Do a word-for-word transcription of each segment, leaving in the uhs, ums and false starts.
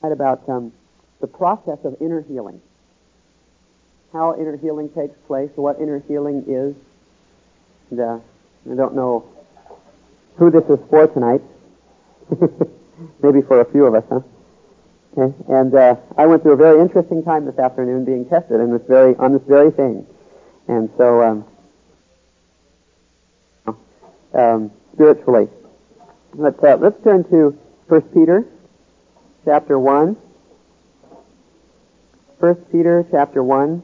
about um, the process of inner healing. How inner healing takes place, what inner healing is. And, uh, I don't know who this is for tonight. Maybe for a few of us, huh? Okay. And uh, I went through a very interesting time this afternoon being tested in this very on this very thing. And so, um, um, spiritually, let's uh, let's turn to First Peter, chapter one. First Peter, chapter one.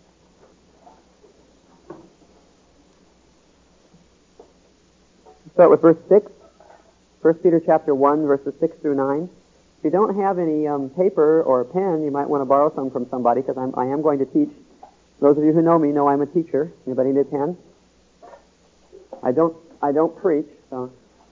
Start with verse six. First Peter, chapter one, verses six through nine. If you don't have any um, paper or a pen, you might want to borrow some from somebody, because I'm, I am going to teach. Those of you who know me know I'm a teacher. Anybody need a pen? I don't. I don't preach. So.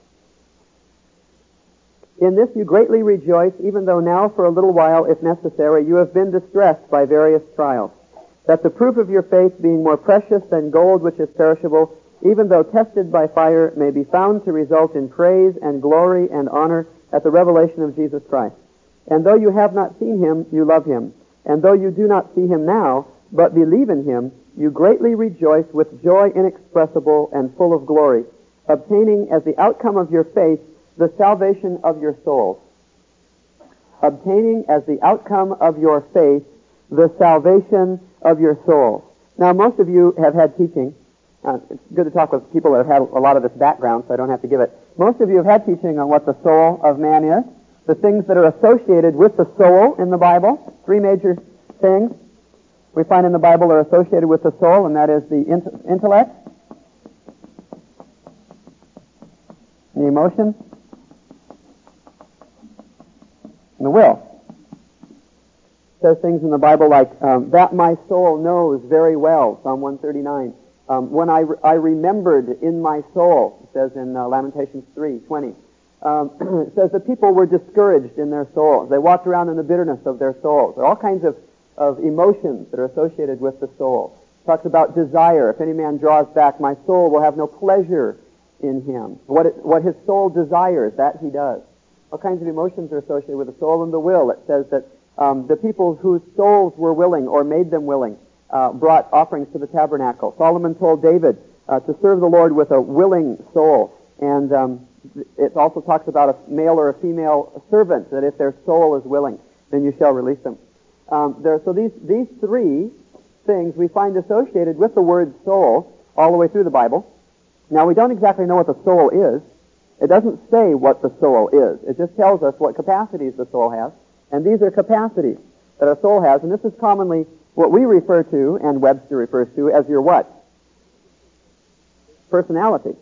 In this you greatly rejoice, even though now for a little while, if necessary, you have been distressed by various trials, that the proof of your faith, being more precious than gold which is perishable, even though tested by fire, may be found to result in praise and glory and honor at the revelation of Jesus Christ. And though you have not seen him, you love him. And though you do not see him now, but believe in him, you greatly rejoice with joy inexpressible and full of glory, obtaining as the outcome of your faith the salvation of your souls. Obtaining as the outcome of your faith the salvation of your souls. Now, most of you have had teaching. Uh, it's good to talk with people that have had a lot of this background, so I don't have to give it. Most of you have had teaching on what the soul of man is, the things that are associated with the soul in the Bible. Three major things we find in the Bible are associated with the soul, and that is the int- intellect, the emotions, and the will. It says things in the Bible like, um, that my soul knows very well, Psalm one thirty-nine. Um, when I, re- I remembered in my soul, it says in uh, Lamentations three twenty. Um, it says that people were discouraged in their souls. They walked around in the bitterness of their souls. There are all kinds of, of emotions that are associated with the soul. It talks about desire. If any man draws back, my soul will have no pleasure in him. What, it, what his soul desires, that he does. All kinds of emotions are associated with the soul and the will. It says that um, the people whose souls were willing or made them willing Uh, brought offerings to the tabernacle. Solomon told David uh, to serve the Lord with a willing soul. And um, it also talks about a male or a female servant, that if their soul is willing, then you shall release them. Um, there, so these, these three things we find associated with the word soul all the way through the Bible. Now, we don't exactly know what the soul is. It doesn't say what the soul is. It just tells us what capacities the soul has. And these are capacities that our soul has. And this is commonly what we refer to, and Webster refers to, as your what? Personality.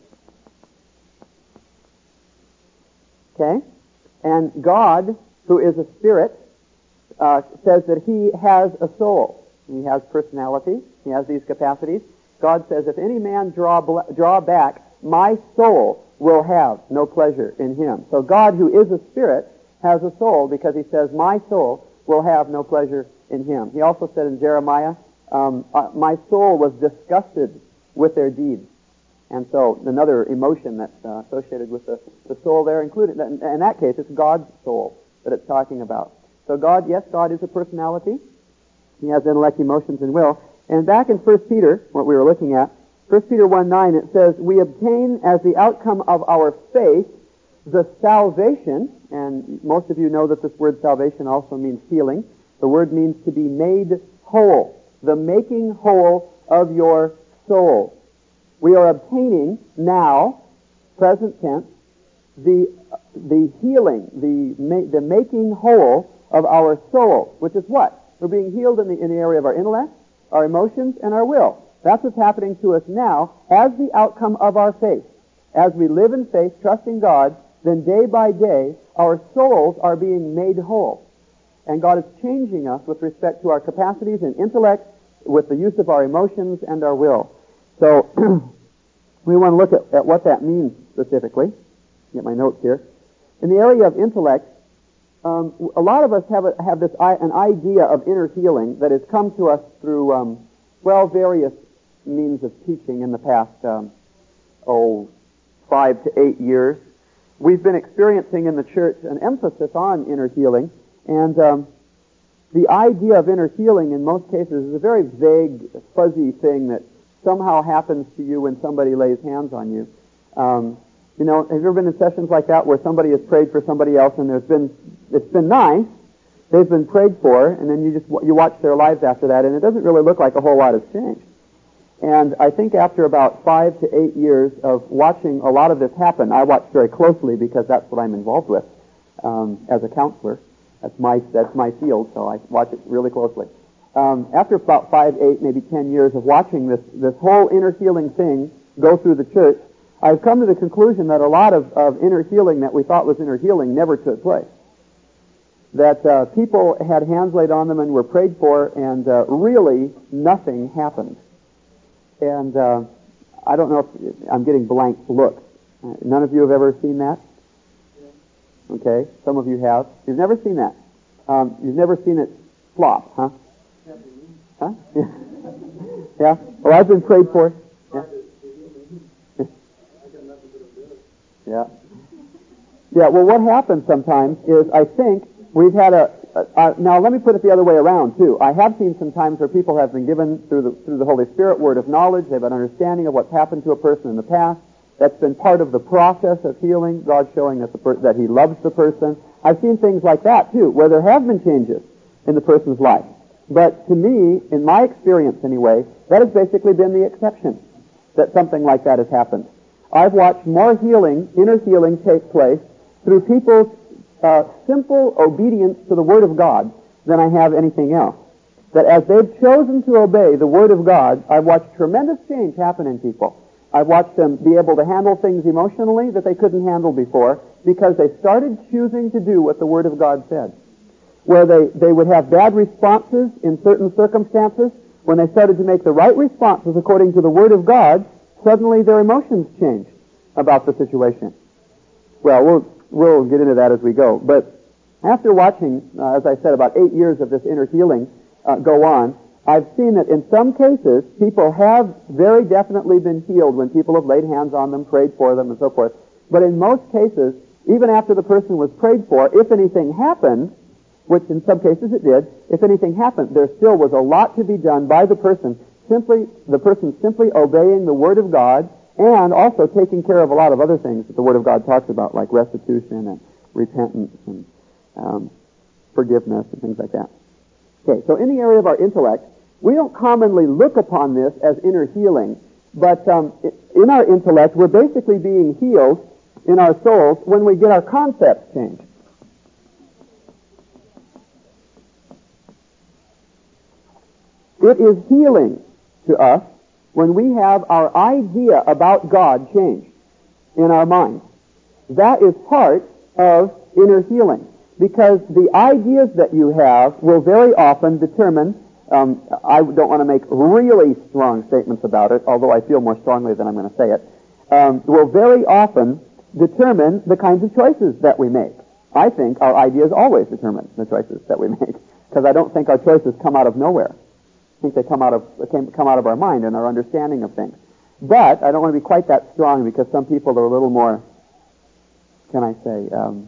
Okay? And God, who is a spirit, uh, says that he has a soul. He has personality. He has these capacities. God says, if any man draw, draw back, my soul will have no pleasure in him. So God, who is a spirit, has a soul because he says, my soul will have no pleasure in him. He also said in Jeremiah, um, uh, my soul was disgusted with their deeds. And so another emotion that's uh, associated with the, the soul there included. In, in that case, it's God's soul that it's talking about. So God, yes, God is a personality. He has intellect, emotions, and will. And back in First Peter, what we were looking at, First Peter one nine, it says, we obtain as the outcome of our faith the salvation, and most of you know that this word salvation also means healing. The word means to be made whole, the making whole of your soul. We are obtaining now, present tense, the the healing, the the making whole of our soul, which is what? We're being healed in the in the area of our intellect, our emotions, and our will. That's what's happening to us now as the outcome of our faith. As we live in faith, trusting God, then day by day, our souls are being made whole. And God is changing us with respect to our capacities and intellect, with the use of our emotions and our will. So, we want to look at, at what that means specifically. Get my notes here. In the area of intellect, um, a lot of us have a, have this an idea of inner healing that has come to us through, um, well, various means of teaching in the past, um, oh, five to eight years. We've been experiencing in the church an emphasis on inner healing, And um, the idea of inner healing in most cases is a very vague, fuzzy thing that somehow happens to you when somebody lays hands on you. Um, you know, have you ever been in sessions like that where somebody has prayed for somebody else and there's been, it's been nice, they've been prayed for, and then you just, you watch their lives after that, and it doesn't really look like a whole lot has changed. And I think after about five to eight years of watching a lot of this happen, I watch very closely because that's what I'm involved with um, as a counselor. That's my that's my field, so I watch it really closely. Um, after about five, eight, maybe ten years of watching this this whole inner healing thing go through the church, I've come to the conclusion that a lot of, of inner healing that we thought was inner healing never took place. That uh, people had hands laid on them and were prayed for, and uh, really nothing happened. And uh, I don't know if I'm getting blank looks. Uh, none of you have ever seen that? Okay, some of you have. You've never seen that. Um, you've never seen it flop, huh? Huh? Yeah. Yeah? Well, I've been prayed for. Yeah. Yeah. Yeah, well, what happens sometimes is I think we've had a, a, a... Now, let me put it the other way around, too. I have seen some times where people have been given, through the, through the Holy Spirit, word of knowledge. They have an understanding of what's happened to a person in the past. That's been part of the process of healing, God showing that, the per- that He loves the person. I've seen things like that, too, where there have been changes in the person's life. But to me, in my experience anyway, that has basically been the exception, that something like that has happened. I've watched more healing, inner healing, take place through people's uh, simple obedience to the Word of God than I have anything else. That as they've chosen to obey the Word of God, I've watched tremendous change happen in people. I've watched them be able to handle things emotionally that they couldn't handle before because they started choosing to do what the Word of God said. Where they, they would have bad responses in certain circumstances, when they started to make the right responses according to the Word of God, suddenly their emotions changed about the situation. Well, we'll, we'll get into that as we go. But after watching, uh, as I said, about eight years of this inner healing uh, go on, I've seen that in some cases, people have very definitely been healed when people have laid hands on them, prayed for them, and so forth. But in most cases, even after the person was prayed for, if anything happened, which in some cases it did, if anything happened, there still was a lot to be done by the person, simply the person simply obeying the Word of God and also taking care of a lot of other things that the Word of God talks about, like restitution and repentance and um, forgiveness and things like that. Okay, so in the area of our intellect, we don't commonly look upon this as inner healing, but um, in our intellect, we're basically being healed in our souls when we get our concepts changed. It is healing to us when we have our idea about God changed in our mind. That is part of inner healing, because the ideas that you have will very often determine, um, I don't want to make really strong statements about it, although I feel more strongly than I'm going to say it, um, will very often determine the kinds of choices that we make. I think our ideas always determine the choices that we make, because I don't think our choices come out of nowhere. I think they come out of come out of our mind and our understanding of things. But I don't want to be quite that strong, because some people are a little more, can I say, um,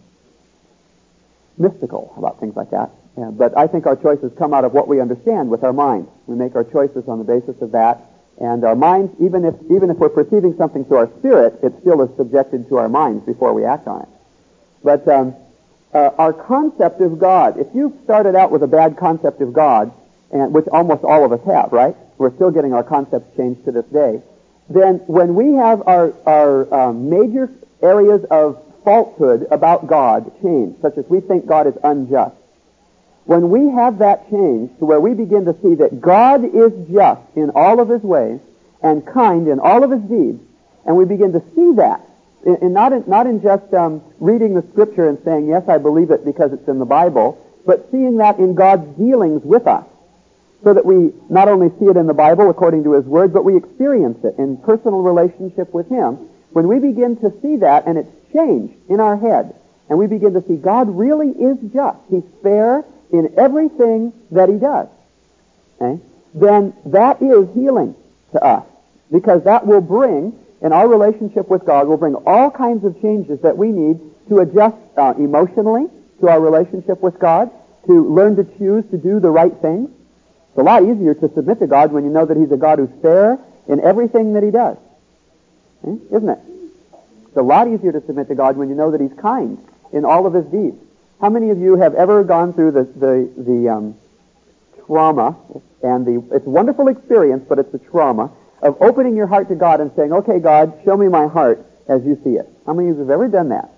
mystical about things like that. Yeah, but I think our choices come out of what we understand with our minds. We make our choices on the basis of that, and our minds, even if even if we're perceiving something through our spirit, it still is subjected to our minds before we act on it. But um, uh, our concept of God, if you started out with a bad concept of God, and which almost all of us have, right? We're still getting our concepts changed to this day. Then when we have our, our um, major areas of falsehood about God changed, such as we think God is unjust, when we have that changed to where we begin to see that God is just in all of His ways and kind in all of His deeds, and we begin to see that, in, in not, in, not in just um, reading the Scripture and saying, yes, I believe it because it's in the Bible, but seeing that in God's dealings with us, so that we not only see it in the Bible according to His Word, but we experience it in personal relationship with Him. When we begin to see that, and it's changed in our head, and we begin to see God really is just, He's fair in everything that He does, okay? Then that is healing to us, because that will bring, in our relationship with God, will bring all kinds of changes that we need to adjust uh, emotionally to our relationship with God, to learn to choose to do the right things? It's a lot easier to submit to God when you know that He's a God who's fair in everything that He does. Eh? Isn't it? It's a lot easier to submit to God when you know that He's kind in all of His deeds. How many of you have ever gone through the, the, the um, trauma and the, it's a wonderful experience, but it's the trauma of opening your heart to God and saying, okay, God, show me my heart as you see it. How many of you have ever done that?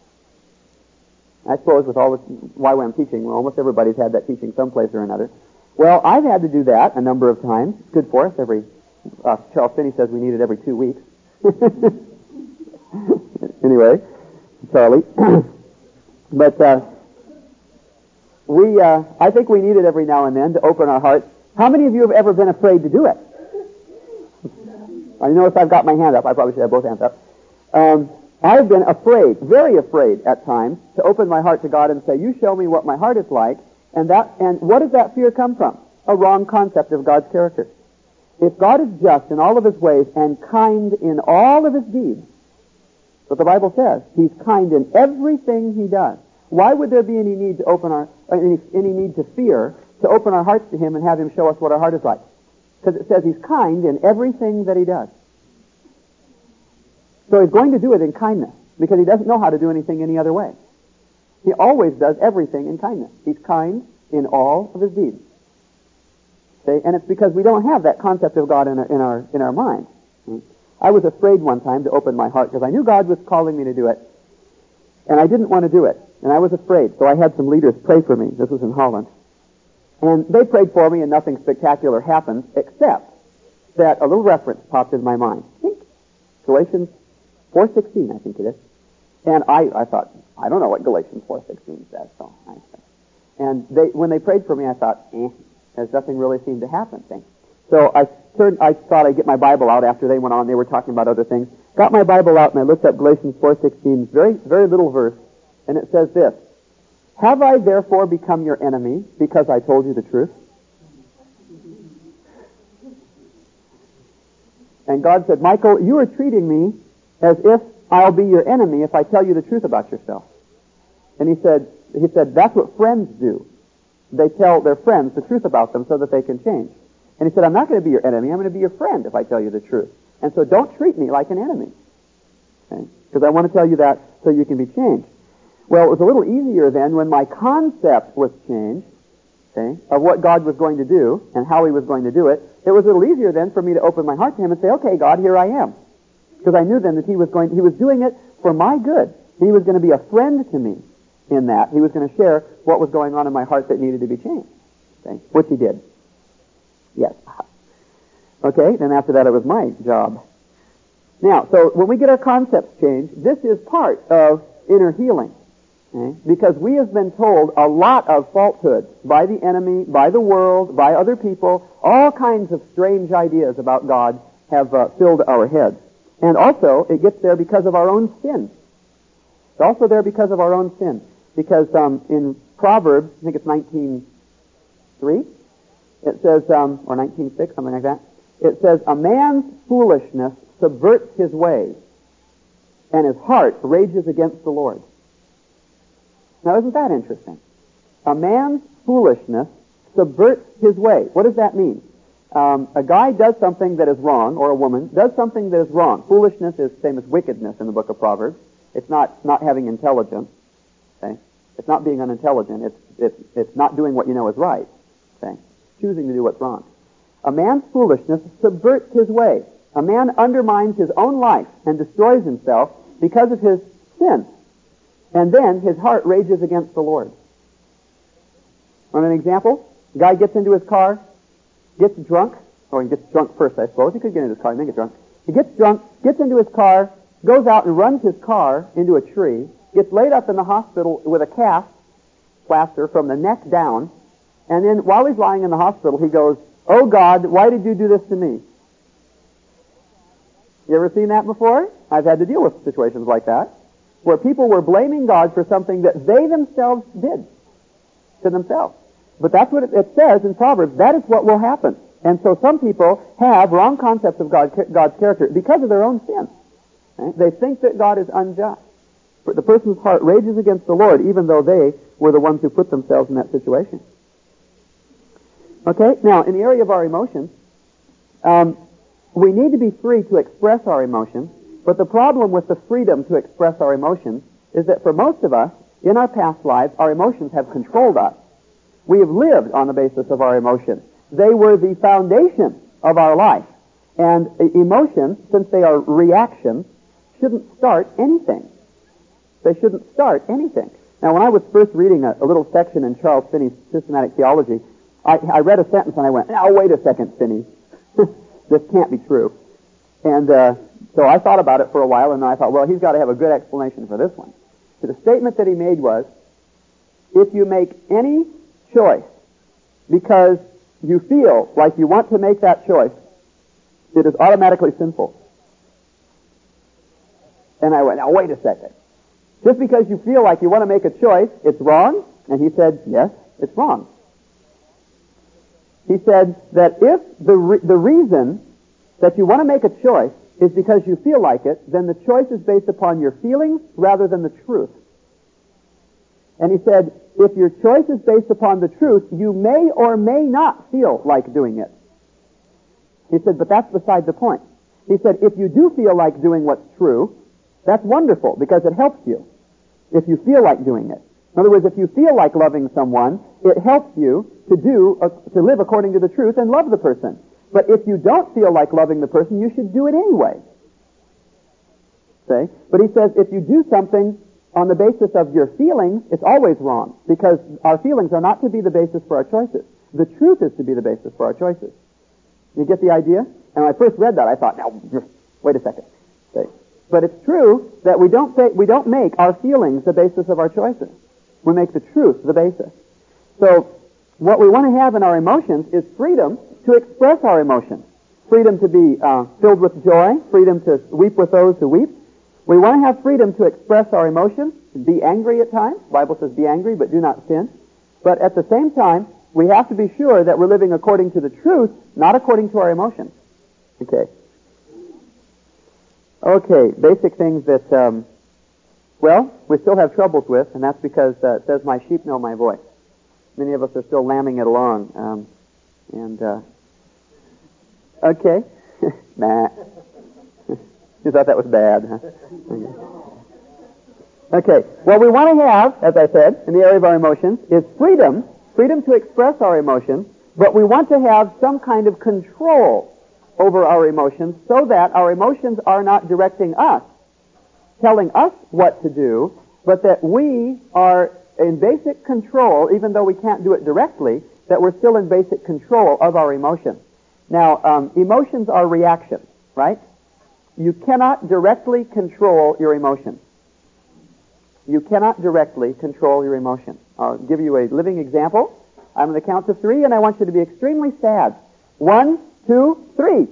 I suppose with all this Y WAM teaching, well, almost everybody's had that teaching someplace or another. Well, I've had to do that a number of times. It's good for us. Every uh, Charles Finney says we need it every two weeks. Anyway, Charlie. But uh, we, uh, I think we need it every now and then to open our hearts. How many of you have ever been afraid to do it? I know if I've got my hand up, I probably should have both hands up. Um, I've been afraid, very afraid at times, to open my heart to God and say, you show me what my heart is like. And that, and what does that fear come from? A wrong concept of God's character. If God is just in all of His ways and kind in all of His deeds, what the Bible says, He's kind in everything He does. Why would there be any need to open our, any, any need to fear to open our hearts to Him and have Him show us what our heart is like? Because it says He's kind in everything that He does. So He's going to do it in kindness because He doesn't know how to do anything any other way. He always does everything in kindness. He's kind in all of His deeds. See? And it's because we don't have that concept of God in our, in our, in our mind. I was afraid one time to open my heart because I knew God was calling me to do it. And I didn't want to do it. And I was afraid. So I had some leaders pray for me. This was in Holland. And they prayed for me and nothing spectacular happened except that a little reference popped in my mind. I think Galatians four sixteen, I think it is. And I, I thought, I don't know what Galatians four sixteen says. So I, and they, when they prayed for me, I thought, eh, there's nothing really seemed to happen. Thing. So I turned, I thought I'd get my Bible out after they went on. They were talking about other things. Got my Bible out and I looked up Galatians four sixteen, very, very little verse. And it says this, have I therefore become your enemy because I told you the truth? And God said, Michael, you are treating me as if I'll be your enemy if I tell you the truth about yourself. And he said, he said, that's what friends do. They tell their friends the truth about them so that they can change. And he said, I'm not going to be your enemy. I'm going to be your friend if I tell you the truth. And so don't treat me like an enemy. Okay? Because I want to tell you that so you can be changed. Well, it was a little easier then when my concept was changed, okay, of what God was going to do and how He was going to do it. It was a little easier then for me to open my heart to Him and say, okay, God, here I am. Because I knew then that He was going, He was doing it for my good. He was going to be a friend to me in that. He was going to share what was going on in my heart that needed to be changed. Okay, which He did. Yes. Okay, then after that it was my job. Now, so when we get our concepts changed, this is part of inner healing. Okay? Because we have been told a lot of falsehoods by the enemy, by the world, by other people. All kinds of strange ideas about God have uh, filled our heads. And also, it gets there because of our own sin. It's also there because of our own sin. Because um, in Proverbs, I think it's nineteen three, it says, um, or nineteen six, something like that, it says, a man's foolishness subverts his ways, and his heart rages against the Lord. Now, isn't that interesting? A man's foolishness subverts his way. What does that mean? Um, a guy does something that is wrong, or a woman does something that is wrong. Foolishness is the same as wickedness in the book of Proverbs. It's not not having intelligence. Okay? It's not being unintelligent. It's it's it's not doing what you know is right. Okay? Choosing to do what's wrong. A man's foolishness subverts his way. A man undermines his own life and destroys himself because of his sin. And then his heart rages against the Lord. Want an example? A guy gets into his car, gets drunk, or he gets drunk first, I suppose. He could get into his car and then get drunk. He gets drunk, gets into his car, goes out and runs his car into a tree, gets laid up in the hospital with a cast, plaster from the neck down, and then while he's lying in the hospital, he goes, oh God, why did you do this to me? You ever seen that before? I've had to deal with situations like that, where people were blaming God for something that they themselves did to themselves. But that's what it, it says in Proverbs. That is what will happen. And so some people have wrong concepts of God, God's character because of their own sin. Right? They think that God is unjust. The person's heart rages against the Lord even though they were the ones who put themselves in that situation. Okay, now, in the area of our emotions, um, we need to be free to express our emotions, but the problem with the freedom to express our emotions is that for most of us, in our past lives, our emotions have controlled us. We have lived on the basis of our emotions. They were the foundation of our life. And emotions, since they are reactions, shouldn't start anything. They shouldn't start anything. Now, when I was first reading a, a little section in Charles Finney's Systematic Theology, I, I read a sentence and I went, now, wait a second, Finney. This can't be true. And uh, so I thought about it for a while, and then I thought, well, he's got to have a good explanation for this one. So the statement that he made was, if you make any choice because you feel like you want to make that choice, it is automatically sinful. And I went, now wait a second. Just because you feel like you want to make a choice, it's wrong? And he said, yes, it's wrong. He said that if the re- the reason that you want to make a choice is because you feel like it, then the choice is based upon your feelings rather than the truth. And he said, if your choice is based upon the truth, you may or may not feel like doing it. He said, but that's beside the point. He said, if you do feel like doing what's true, that's wonderful because it helps you if you feel like doing it. In other words, if you feel like loving someone, it helps you to do, uh, to live according to the truth and love the person. But if you don't feel like loving the person, you should do it anyway. See? But he says, if you do something on the basis of your feelings, it's always wrong because our feelings are not to be the basis for our choices. The truth is to be the basis for our choices. You get the idea? And when I first read that, I thought, now, wait a second. See? But it's true that we don't say, we don't make our feelings the basis of our choices. We make the truth the basis. So what we want to have in our emotions is freedom to express our emotions. Freedom to be uh, filled with joy. Freedom to weep with those who weep. We want to have freedom to express our emotions, be angry at times. The Bible says be angry, but do not sin. But at the same time, we have to be sure that we're living according to the truth, not according to our emotions. Okay. Okay, basic things that, um, well, we still have troubles with, and that's because uh, it says, my sheep know my voice. Many of us are still lambing it along. Um, and, uh, okay. Nah. You thought that was bad, huh? Okay. Okay. What we want to have, as I said, in the area of our emotions, is freedom, freedom to express our emotions, but we want to have some kind of control over our emotions so that our emotions are not directing us, telling us what to do, but that we are in basic control, even though we can't do it directly, that we're still in basic control of our emotions. Now, um, emotions are reactions, right? You cannot directly control your emotions. You cannot directly control your emotions. I'll give you a living example. I'm going to count to three, and I want you to be extremely sad. One, two, three.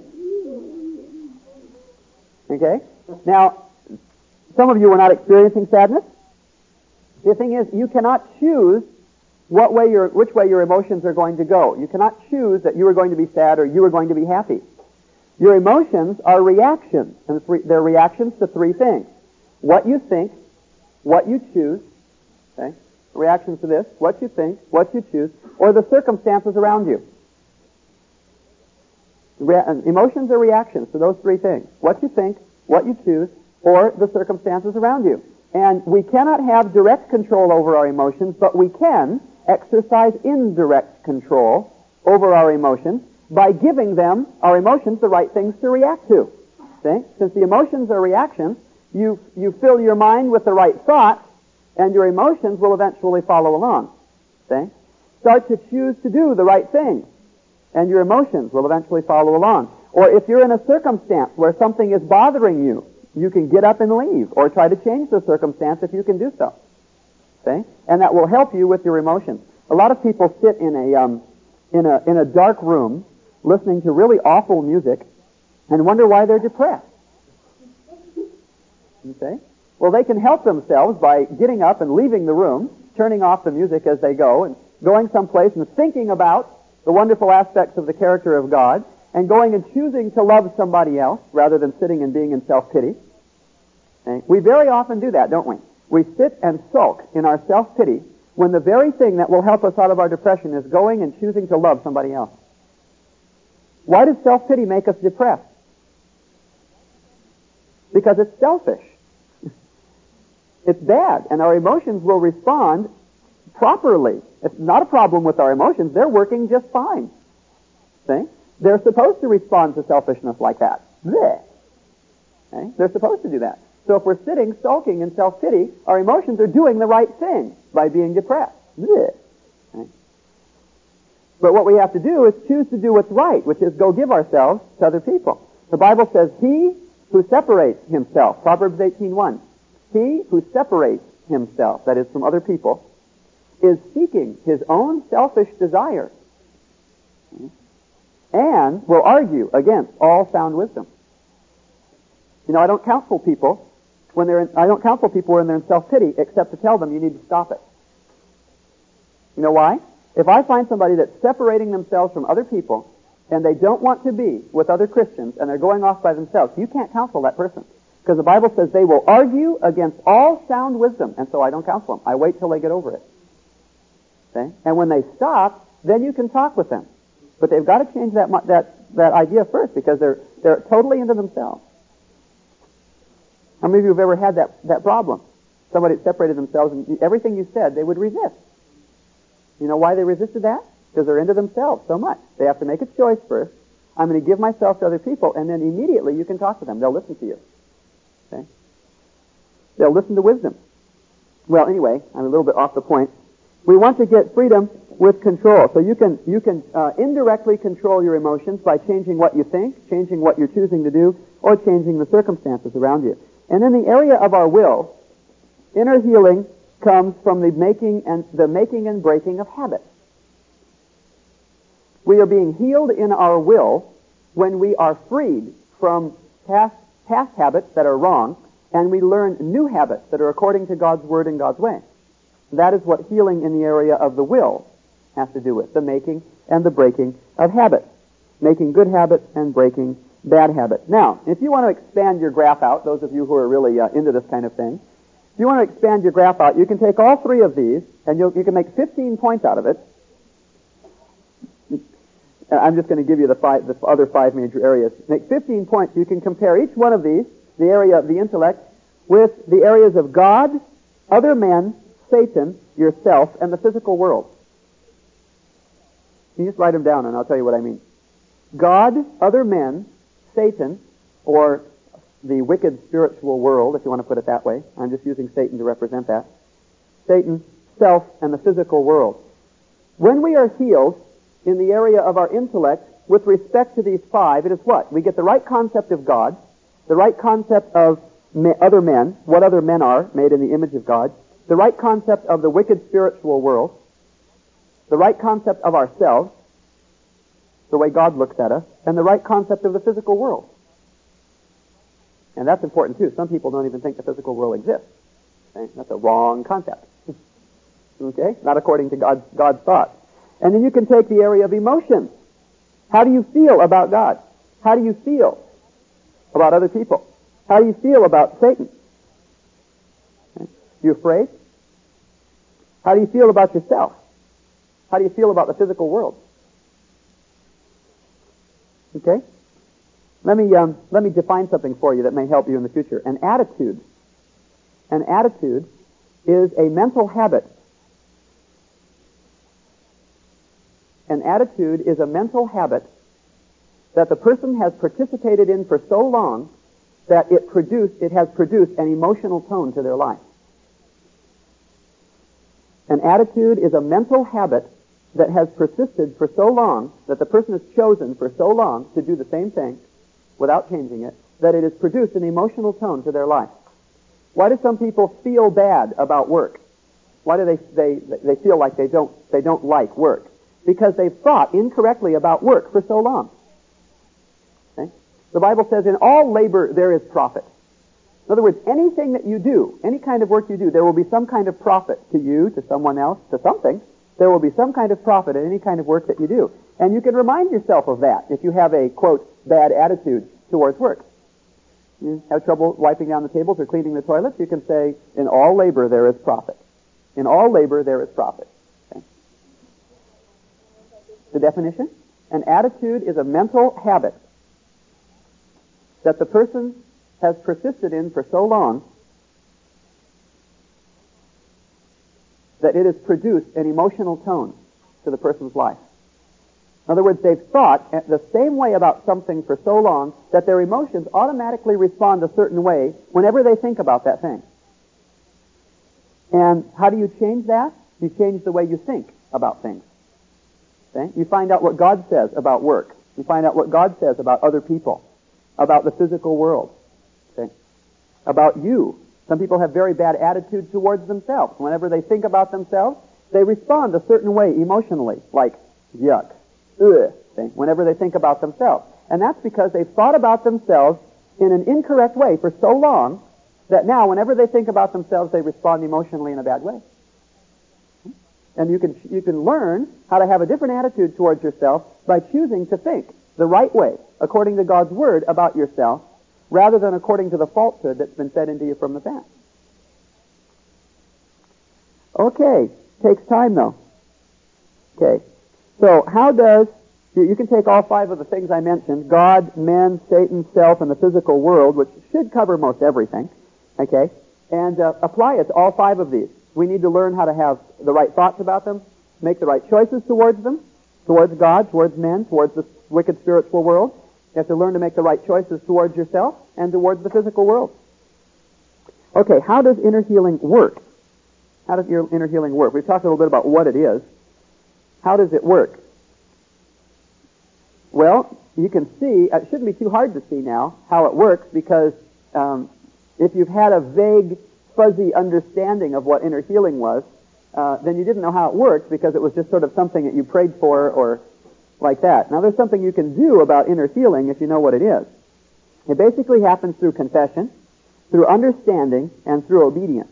Okay? Now, some of you are not experiencing sadness. The thing is, you cannot choose what way your, which way your emotions are going to go. You cannot choose that you are going to be sad or you are going to be happy. Your emotions are reactions, and they're reactions to three things. What you think, what you choose, okay? Reactions to this, what you think, what you choose, or the circumstances around you. Re- emotions are reactions to those three things. What you think, what you choose, or the circumstances around you. And we cannot have direct control over our emotions, but we can exercise indirect control over our emotions by giving them, our emotions, the right things to react to. See? Since the emotions are reactions, you, you fill your mind with the right thoughts, and your emotions will eventually follow along. See? Start to choose to do the right thing, and your emotions will eventually follow along. Or if you're in a circumstance where something is bothering you, you can get up and leave, or try to change the circumstance if you can do so. See? And that will help you with your emotions. A lot of people sit in a um, in a in a dark room, listening to really awful music, and wonder why they're depressed. You see? Well, they can help themselves by getting up and leaving the room, turning off the music as they go, and going someplace and thinking about the wonderful aspects of the character of God, and going and choosing to love somebody else rather than sitting and being in self-pity. Okay? We very often do that, don't we? We sit and sulk in our self-pity when the very thing that will help us out of our depression is going and choosing to love somebody else? Why does self-pity make us depressed? Because it's selfish. It's bad, and our emotions will respond properly. It's not a problem with our emotions. They're working just fine. See? They're supposed to respond to selfishness like that. Blech. Okay? They're supposed to do that. So if we're sitting sulking in self-pity, our emotions are doing the right thing by being depressed. Blech. Okay? But what we have to do is choose to do what's right, which is go give ourselves to other people. The Bible says, he who separates himself, Proverbs eighteen one, he who separates himself, that is from other people, is seeking his own selfish desire and will argue against all sound wisdom. You know, I don't counsel people when they're in, I don't counsel people when they're in self-pity except to tell them you need to stop it. You know why? If I find somebody that's separating themselves from other people and they don't want to be with other Christians and they're going off by themselves, you can't counsel that person. Because the Bible says they will argue against all sound wisdom, and so I don't counsel them. I wait till they get over it. Okay? And when they stop, then you can talk with them. But they've got to change that that that idea first, because they're they're totally into themselves. How many of you have ever had that, that problem? Somebody separated themselves, and everything you said, they would resist. You know why they resisted that? Because they're into themselves so much. They have to make a choice first. I'm going to give myself to other people, and then immediately you can talk to them. They'll listen to you. Okay? They'll listen to wisdom. Well, anyway, I'm a little bit off the point. We want to get freedom with control. So you can you can uh, indirectly control your emotions by changing what you think, changing what you're choosing to do, or changing the circumstances around you. And in the area of our will, inner healing comes from the making and the making and breaking of habits. We are being healed in our will when we are freed from past past habits that are wrong, and we learn new habits that are according to God's Word and God's way. That is what healing in the area of the will has to do with, the making and the breaking of habits. Making good habits and breaking bad habits. Now, if you want to expand your graph out, those of you who are really uh, into this kind of thing, if you want to expand your graph out, you can take all three of these, and you'll, you can make fifteen points out of it. I'm just going to give you the, five, the other five major areas. Make fifteen points. You can compare each one of these, the area of the intellect, with the areas of God, other men, Satan, yourself, and the physical world. You just write them down, and I'll tell you what I mean. God, other men, Satan, or the wicked spiritual world, if you want to put it that way. I'm just using Satan to represent that. Satan, self, and the physical world. When we are healed in the area of our intellect with respect to these five, it is what? We get the right concept of God, the right concept of other men, what other men are, made in the image of God, the right concept of the wicked spiritual world, the right concept of ourselves, the way God looks at us, and the right concept of the physical world. And that's important too. Some people don't even think the physical world exists. Okay? That's a wrong concept. Okay? Not according to God's, God's thought. And then you can take the area of emotions. How do you feel about God? How do you feel about other people? How do you feel about Satan? Okay? You afraid? How do you feel about yourself? How do you feel about the physical world? Okay? Let me um, let me define something for you that may help you in the future. An attitude. An attitude is a mental habit. An attitude is a mental habit that the person has participated in for so long that it produced it has produced an emotional tone to their life. An attitude is a mental habit that has persisted for so long, that the person has chosen for so long to do the same thing without changing it, that it has produced an emotional tone to their life. Why do some people feel bad about work? Why do they they they feel like they don't they don't like work? Because they've thought incorrectly about work for so long. Okay? The Bible says, in all labor there is profit. In other words, anything that you do, any kind of work you do, there will be some kind of profit to you, to someone else, to something. There will be some kind of profit in any kind of work that you do. And you can remind yourself of that if you have a, quote, bad attitude towards work. You have trouble wiping down the tables or cleaning the toilets, you can say, in all labor there is profit. In all labor there is profit. Okay. The definition? An attitude is a mental habit that the person has persisted in for so long that it has produced an emotional tone to the person's life. In other words, they've thought the same way about something for so long that their emotions automatically respond a certain way whenever they think about that thing. And how do you change that? You change the way you think about things. Okay? You find out what God says about work. You find out what God says about other people, about the physical world, okay? About you. Some people have very bad attitudes towards themselves. Whenever they think about themselves, they respond a certain way emotionally, like yuck, ugh, okay? Whenever they think about themselves. And that's because they've thought about themselves in an incorrect way for so long that now whenever they think about themselves, they respond emotionally in a bad way. And you can you can learn how to have a different attitude towards yourself by choosing to think the right way, according to God's Word, about yourself, rather than according to the falsehood that's been fed into you from the past. Okay, takes time though. Okay, so how does, you, you can take all five of the things I mentioned, God, men, Satan, self, and the physical world, which should cover most everything, okay, and uh, apply it to all five of these. We need to learn how to have the right thoughts about them, make the right choices towards them, towards God, towards men, towards the wicked spiritual world. You have to learn to make the right choices towards yourself and towards the physical world. Okay, how does inner healing work? How does your inner healing work? We've talked a little bit about what it is. How does it work? Well, you can see, it shouldn't be too hard to see now how it works, because um, if you've had a vague, fuzzy understanding of what inner healing was, uh, then you didn't know how it worked because it was just sort of something that you prayed for or like that. Now, there's something you can do about inner healing if you know what it is. It basically happens through confession, through understanding, and through obedience.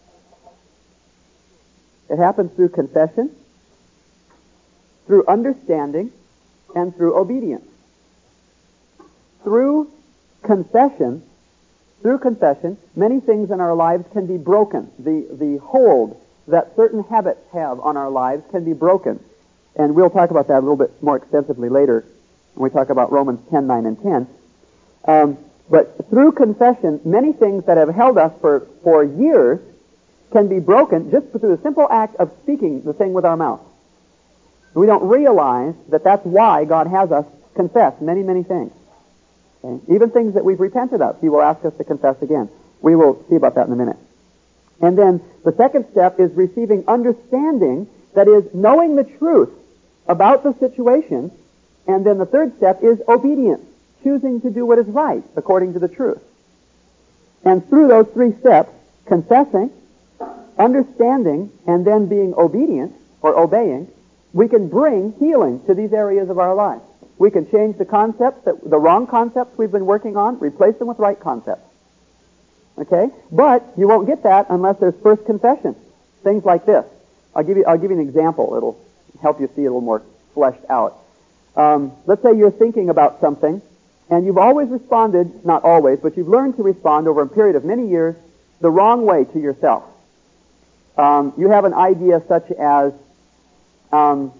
It happens through confession, through understanding, and through obedience. Through confession, through confession, many things in our lives can be broken. The, the hold that certain habits have on our lives can be broken. And we'll talk about that a little bit more extensively later when we talk about Romans ten, nine, and ten. Um, but through confession, many things that have held us for, for years can be broken just through the simple act of speaking the thing with our mouth. We don't realize that that's why God has us confess many, many things. Okay? Even things that we've repented of, He will ask us to confess again. We will see about that in a minute. And then the second step is receiving understanding, that is, knowing the truth about the situation. And then the third step is obedience, choosing to do what is right according to the truth. And through those three steps, confessing, understanding, and then being obedient or obeying, we can bring healing to these areas of our life. We can change the concepts, that, the wrong concepts we've been working on, replace them with right concepts. Okay? But you won't get that unless there's first confession. Things like this. I'll give you, I'll give you an example. It'll help you see it a little more fleshed out. Um, let's say you're thinking about something, and you've always responded, not always, but you've learned to respond over a period of many years the wrong way to yourself. Um, you have an idea such as, um,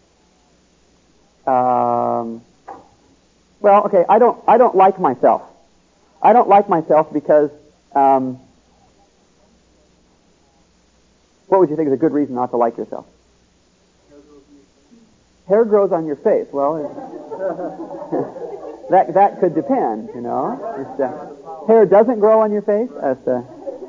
um, well, okay, I don't, I don't like myself. I don't like myself because, um, what would you think is a good reason not to like yourself? Hair grows on your face. Well, that that could depend, you know. It's, uh, hair doesn't grow on your face. That's, uh,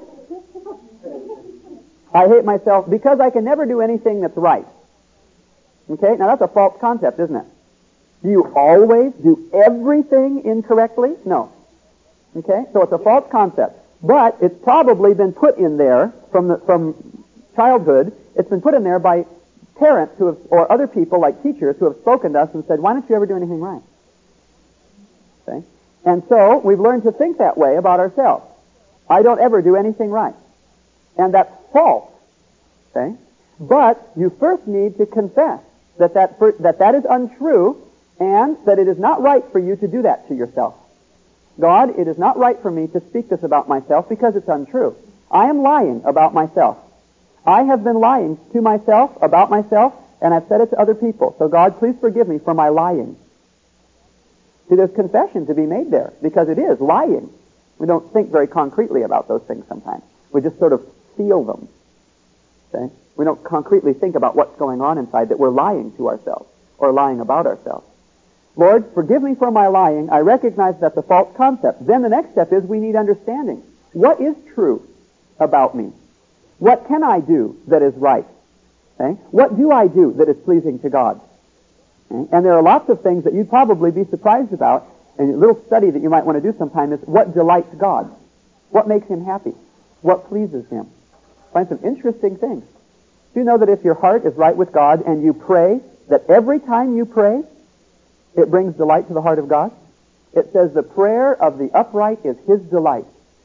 I hate myself because I can never do anything that's right. Okay? Now that's a false concept, isn't it? Do you always do everything incorrectly? No. Okay? So it's a false concept. But it's probably been put in there from the, from childhood. It's been put in there by parents who have, or other people like teachers who have spoken to us and said, why don't you ever do anything right? Okay? And so we've learned to think that way about ourselves. I don't ever do anything right. And that's false. Okay? But you first need to confess that that, that that is untrue and that it is not right for you to do that to yourself. God, it is not right for me to speak this about myself because it's untrue. I am lying about myself. I have been lying to myself, about myself, and I've said it to other people. So God, please forgive me for my lying. See, there's confession to be made there, because it is lying. We don't think very concretely about those things sometimes. We just sort of feel them. Okay? We don't concretely think about what's going on inside, that we're lying to ourselves or lying about ourselves. Lord, forgive me for my lying. I recognize that's a false concept. Then the next step is we need understanding. What is true about me? What can I do that is right? Okay? What do I do that is pleasing to God? Okay? And there are lots of things that you'd probably be surprised about. And a little study that you might want to do sometime is what delights God? What makes Him happy? What pleases Him? Find some interesting things. Do you know that if your heart is right with God and you pray, that every time you pray, it brings delight to the heart of God? It says the prayer of the upright is His delight.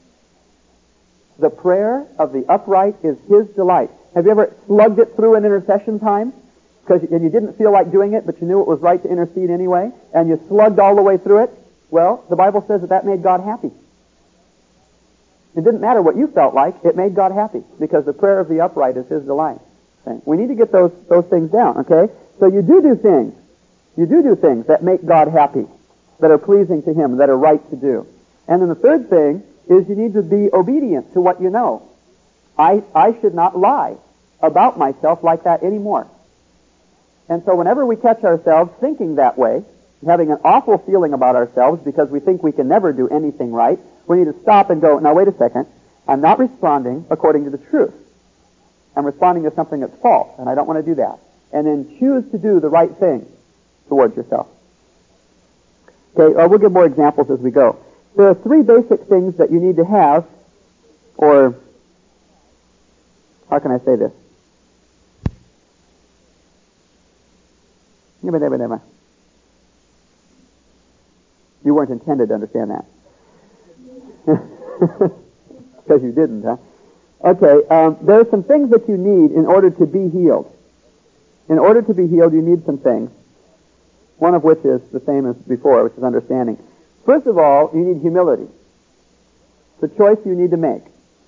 The prayer of the upright is His delight. Have you ever slugged it through an intercession time? Because and you didn't feel like doing it, but you knew it was right to intercede anyway, and you slugged all the way through it? Well, the Bible says that that made God happy. It didn't matter what you felt like, it made God happy, because the prayer of the upright is His delight. Okay? We need to get those, those things down, okay? So you do do things. You do do things that make God happy, that are pleasing to Him, that are right to do. And then the third thing is you need to be obedient to what you know. I, I should not lie about myself like that anymore. And so whenever we catch ourselves thinking that way, having an awful feeling about ourselves because we think we can never do anything right, we need to stop and go, now wait a second, I'm not responding according to the truth. I'm responding to something that's false, and I don't want to do that. And then choose to do the right thing towards yourself. Okay, uh, we'll give more examples as we go. There are three basic things that you need to have, or how can I say this? You weren't intended to understand that. Because you didn't, huh? Okay, um, there are some things that you need in order to be healed. In order to be healed, you need some things. One of which is the same as before, which is understanding. First of all, you need humility. It's a choice you need to make.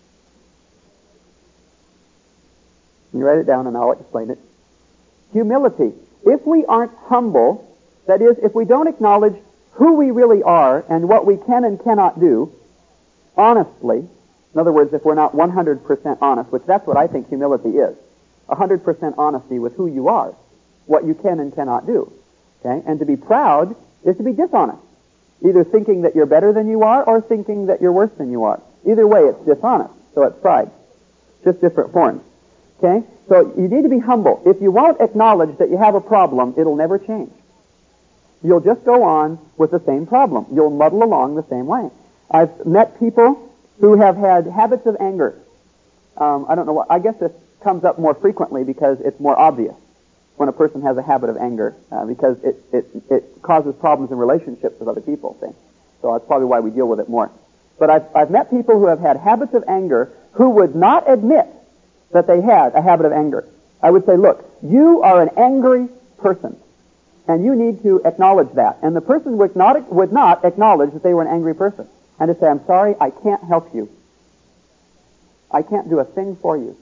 You write it down and I'll explain it. Humility. If we aren't humble, that is, if we don't acknowledge who we really are and what we can and cannot do, honestly, in other words, if we're not one hundred percent honest, which that's what I think humility is, one hundred percent honesty with who you are, what you can and cannot do. Okay? And to be proud is to be dishonest. Either thinking that you're better than you are or thinking that you're worse than you are. Either way, it's dishonest, so it's pride. Just different forms. Okay? So you need to be humble. If you won't acknowledge that you have a problem, it'll never change. You'll just go on with the same problem. You'll muddle along the same way. I've met people who have had habits of anger. Um, I don't know what, I guess this comes up more frequently because it's more obvious when a person has a habit of anger, uh, because it, it, it causes problems in relationships with other people. See? So that's probably why we deal with it more. But I've, I've met people who have had habits of anger who would not admit that they had a habit of anger. I would say, look, you are an angry person, and you need to acknowledge that. And the person would not, would not acknowledge that they were an angry person, and to say, I'm sorry, I can't help you. I can't do a thing for you.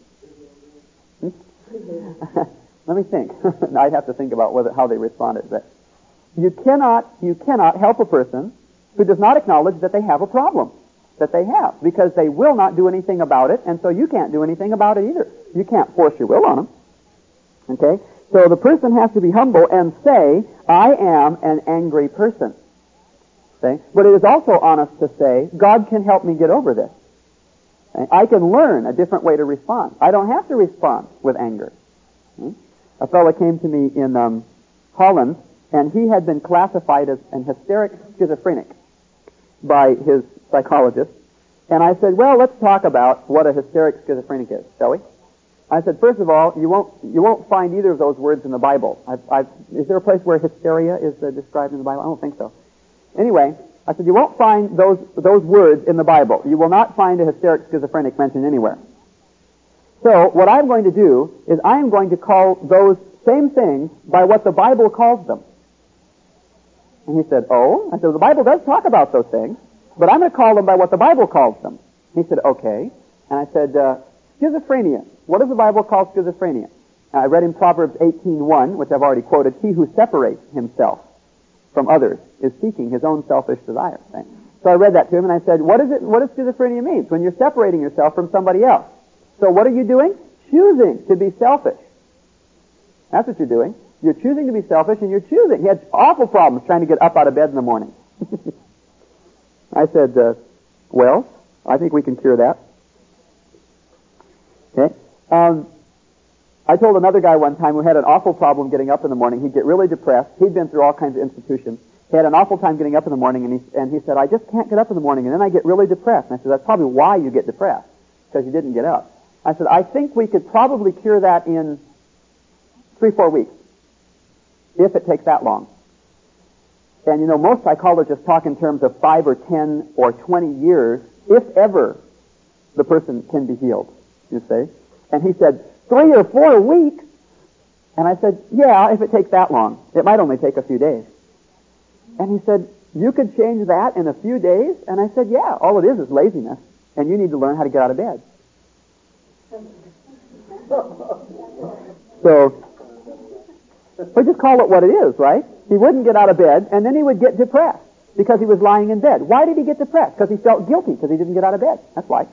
Hmm? Let me think. I'd have to think about whether, how they responded. But you cannot, you cannot help a person who does not acknowledge that they have a problem that they have, because they will not do anything about it, and so you can't do anything about it either. You can't force your will on them. Okay? So the person has to be humble and say, I am an angry person. Okay? But it is also honest to say, God can help me get over this. Okay? I can learn a different way to respond. I don't have to respond with anger. Okay? A fellow came to me in um, Holland, and he had been classified as an hysteric schizophrenic by his psychologist. And I said, well, let's talk about what a hysteric schizophrenic is, shall we? I said, first of all, you won't you won't find either of those words in the Bible. I've, I've, is there a place where hysteria is uh, described in the Bible? I don't think so. Anyway, I said, you won't find those those words in the Bible. You will not find a hysteric schizophrenic mentioned anywhere. So what I'm going to do is I am going to call those same things by what the Bible calls them. And he said, oh? I said, well, the Bible does talk about those things, but I'm going to call them by what the Bible calls them. He said, okay. And I said, uh, schizophrenia. What does the Bible call schizophrenia? I read in Proverbs eighteen one, which I've already quoted, he who separates himself from others is seeking his own selfish desires. Right? So I read that to him and I said, what is it, what does schizophrenia mean? When you're separating yourself from somebody else. So what are you doing? Choosing to be selfish. That's what you're doing. You're choosing to be selfish and you're choosing. He had awful problems trying to get up out of bed in the morning. I said, uh, well, I think we can cure that. Okay. Um, I told another guy one time who had an awful problem getting up in the morning. He'd get really depressed. He'd been through all kinds of institutions. He had an awful time getting up in the morning, and he, and he said, I just can't get up in the morning, and then I get really depressed. And I said, that's probably why you get depressed, because you didn't get up. I said, I think we could probably cure that in three, four weeks, if it takes that long. And, you know, most psychologists talk in terms of five or ten or twenty years, if ever the person can be healed, you see. And he said, three or four weeks? And I said, yeah, if it takes that long. It might only take a few days. And he said, you could change that in a few days? And I said, yeah, all it is is laziness, and you need to learn how to get out of bed. So, we just call it what it is, right? He wouldn't get out of bed, and then he would get depressed because he was lying in bed. Why did he get depressed? Because he felt guilty because he didn't get out of bed. That's why.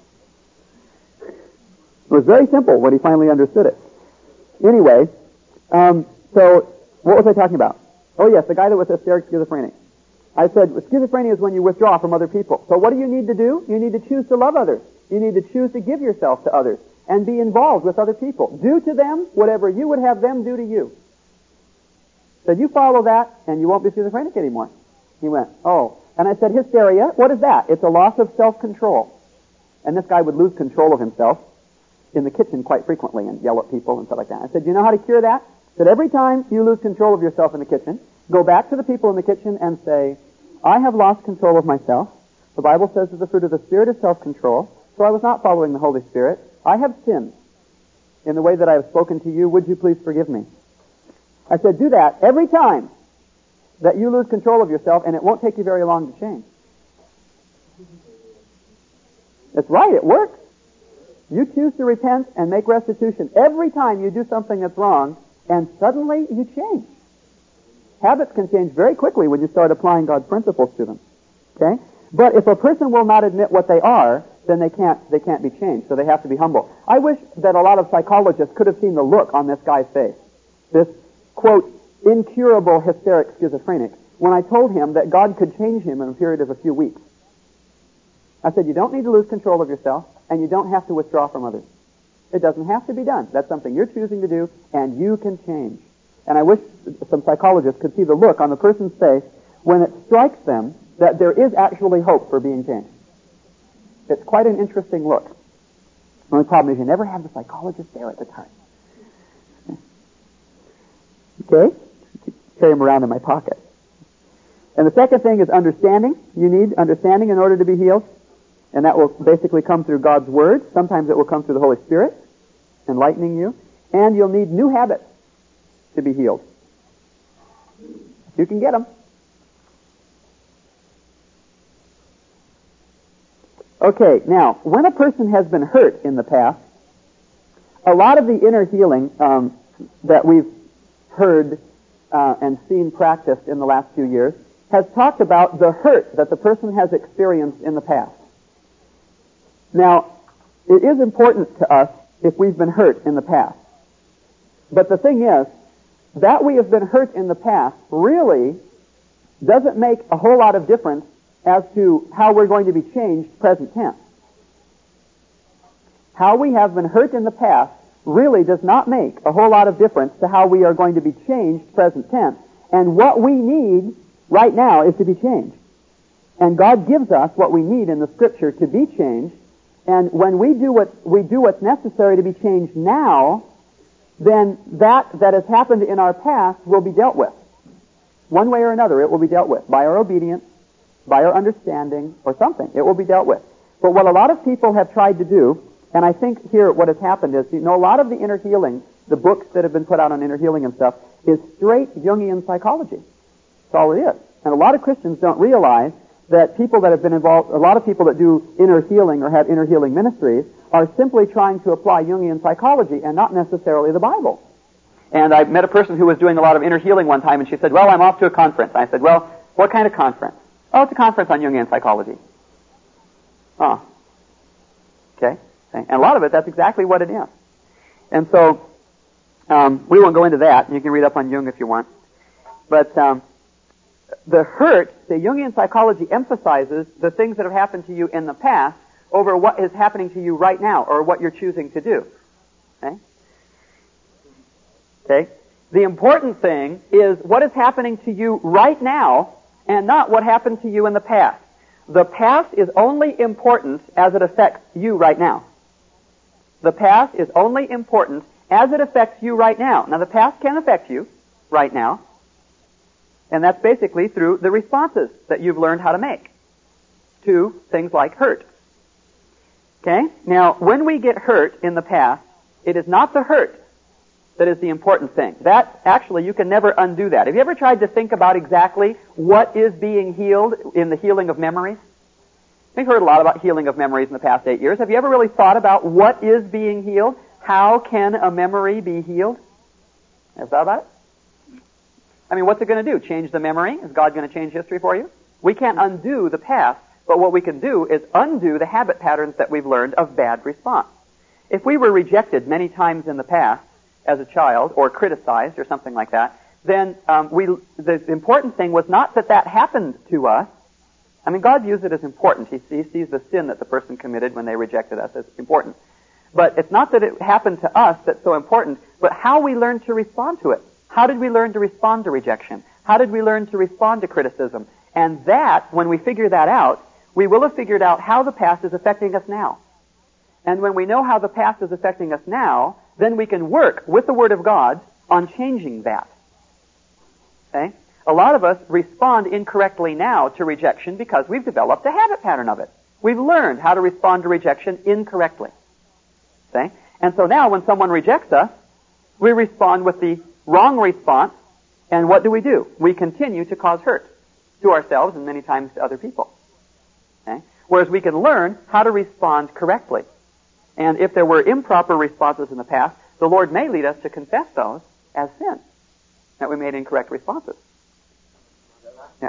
It was very simple when he finally understood it. Anyway, um, so what was I talking about? Oh yes, the guy that was hysteric schizophrenic. I said, schizophrenia is when you withdraw from other people. So what do you need to do? You need to choose to love others. You need to choose to give yourself to others and be involved with other people. Do to them whatever you would have them do to you. Said, you follow that and you won't be schizophrenic anymore. He went, oh. And I said, hysteria, what is that? It's a loss of self-control. And this guy would lose control of himself in the kitchen quite frequently and yell at people and stuff like that. I said, you know how to cure that? I said, every time you lose control of yourself in the kitchen, go back to the people in the kitchen and say, I have lost control of myself. The Bible says that the fruit of the Spirit is self-control, so I was not following the Holy Spirit. I have sinned in the way that I have spoken to you. Would you please forgive me? I said, do that every time that you lose control of yourself, and it won't take you very long to change. That's right, it works. You choose to repent and make restitution every time you do something that's wrong, and suddenly you change. Habits can change very quickly when you start applying God's principles to them. Okay? But if a person will not admit what they are, then they can't they can't be changed, so they have to be humble. I wish that a lot of psychologists could have seen the look on this guy's face. This, quote, incurable hysteric schizophrenic, when I told him that God could change him in a period of a few weeks. I said, you don't need to lose control of yourself, and you don't have to withdraw from others. It doesn't have to be done. That's something you're choosing to do, and you can change. And I wish some psychologists could see the look on the person's face when it strikes them that there is actually hope for being changed. It's quite an interesting look. The only problem is you never have the psychologist there at the time. Okay? Carry them around in my pocket. And the second thing is understanding. You need understanding in order to be healed. And that will basically come through God's Word. Sometimes it will come through the Holy Spirit, enlightening you. And you'll need new habits to be healed. You can get them. Okay, now, when a person has been hurt in the past, a lot of the inner healing um, that we've heard uh, and seen practiced in the last few years has talked about the hurt that the person has experienced in the past. Now, it is important to us if we've been hurt in the past. But the thing is, that we have been hurt in the past really doesn't make a whole lot of difference as to how we're going to be changed present tense. How we have been hurt in the past really does not make a whole lot of difference to how we are going to be changed present tense. And what we need right now is to be changed. And God gives us what we need in the Scripture to be changed. And when we do what we do what's necessary to be changed now, then that that has happened in our past will be dealt with. One way or another, it will be dealt with by our obedience, by our understanding, or something. It will be dealt with. But what a lot of people have tried to do, and I think here what has happened is, you know, a lot of the inner healing, the books that have been put out on inner healing and stuff, is straight Jungian psychology. That's all it is. And a lot of Christians don't realize that people that have been involved, a lot of people that do inner healing or have inner healing ministries, are simply trying to apply Jungian psychology and not necessarily the Bible. And I met a person who was doing a lot of inner healing one time, and she said, well, I'm off to a conference. I said, well, what kind of conference? Oh, it's a conference on Jungian psychology. Oh. Okay. And a lot of it, that's exactly what it is. And so, um, we won't go into that. You can read up on Jung if you want. But um, the hurt, the Jungian psychology emphasizes the things that have happened to you in the past over what is happening to you right now, or what you're choosing to do. Okay? Okay? The important thing is what is happening to you right now, and not what happened to you in the past. The past is only important as it affects you right now. The past is only important as it affects you right now. Now, the past can affect you right now, and that's basically through the responses that you've learned how to make to things like hurt. Okay? Now, when we get hurt in the past, it is not the hurt that is the important thing. That, actually, you can never undo that. Have you ever tried to think about exactly what is being healed in the healing of memories? We've heard a lot about healing of memories in the past eight years. Have you ever really thought about what is being healed? How can a memory be healed? Ever thought about it? I mean, what's it going to do? Change the memory? Is God going to change history for you? We can't undo the past, but what we can do is undo the habit patterns that we've learned of bad response. If we were rejected many times in the past as a child, or criticized, or something like that, then um, we the important thing was not that that happened to us. I mean, God views it as important. He, he sees the sin that the person committed when they rejected us as important. But it's not that it happened to us that's so important, but how we learn to respond to it. How did we learn to respond to rejection? How did we learn to respond to criticism? And that, when we figure that out, we will have figured out how the past is affecting us now. And when we know how the past is affecting us now, then we can work with the Word of God on changing that. Okay? A lot of us respond incorrectly now to rejection because we've developed a habit pattern of it. We've learned how to respond to rejection incorrectly. Okay? And so now when someone rejects us, we respond with the wrong response, and what do we do? We continue to cause hurt to ourselves and many times to other people. Okay? Whereas we can learn how to respond correctly. And if there were improper responses in the past, the Lord may lead us to confess those as sin, that we made incorrect responses. Yeah.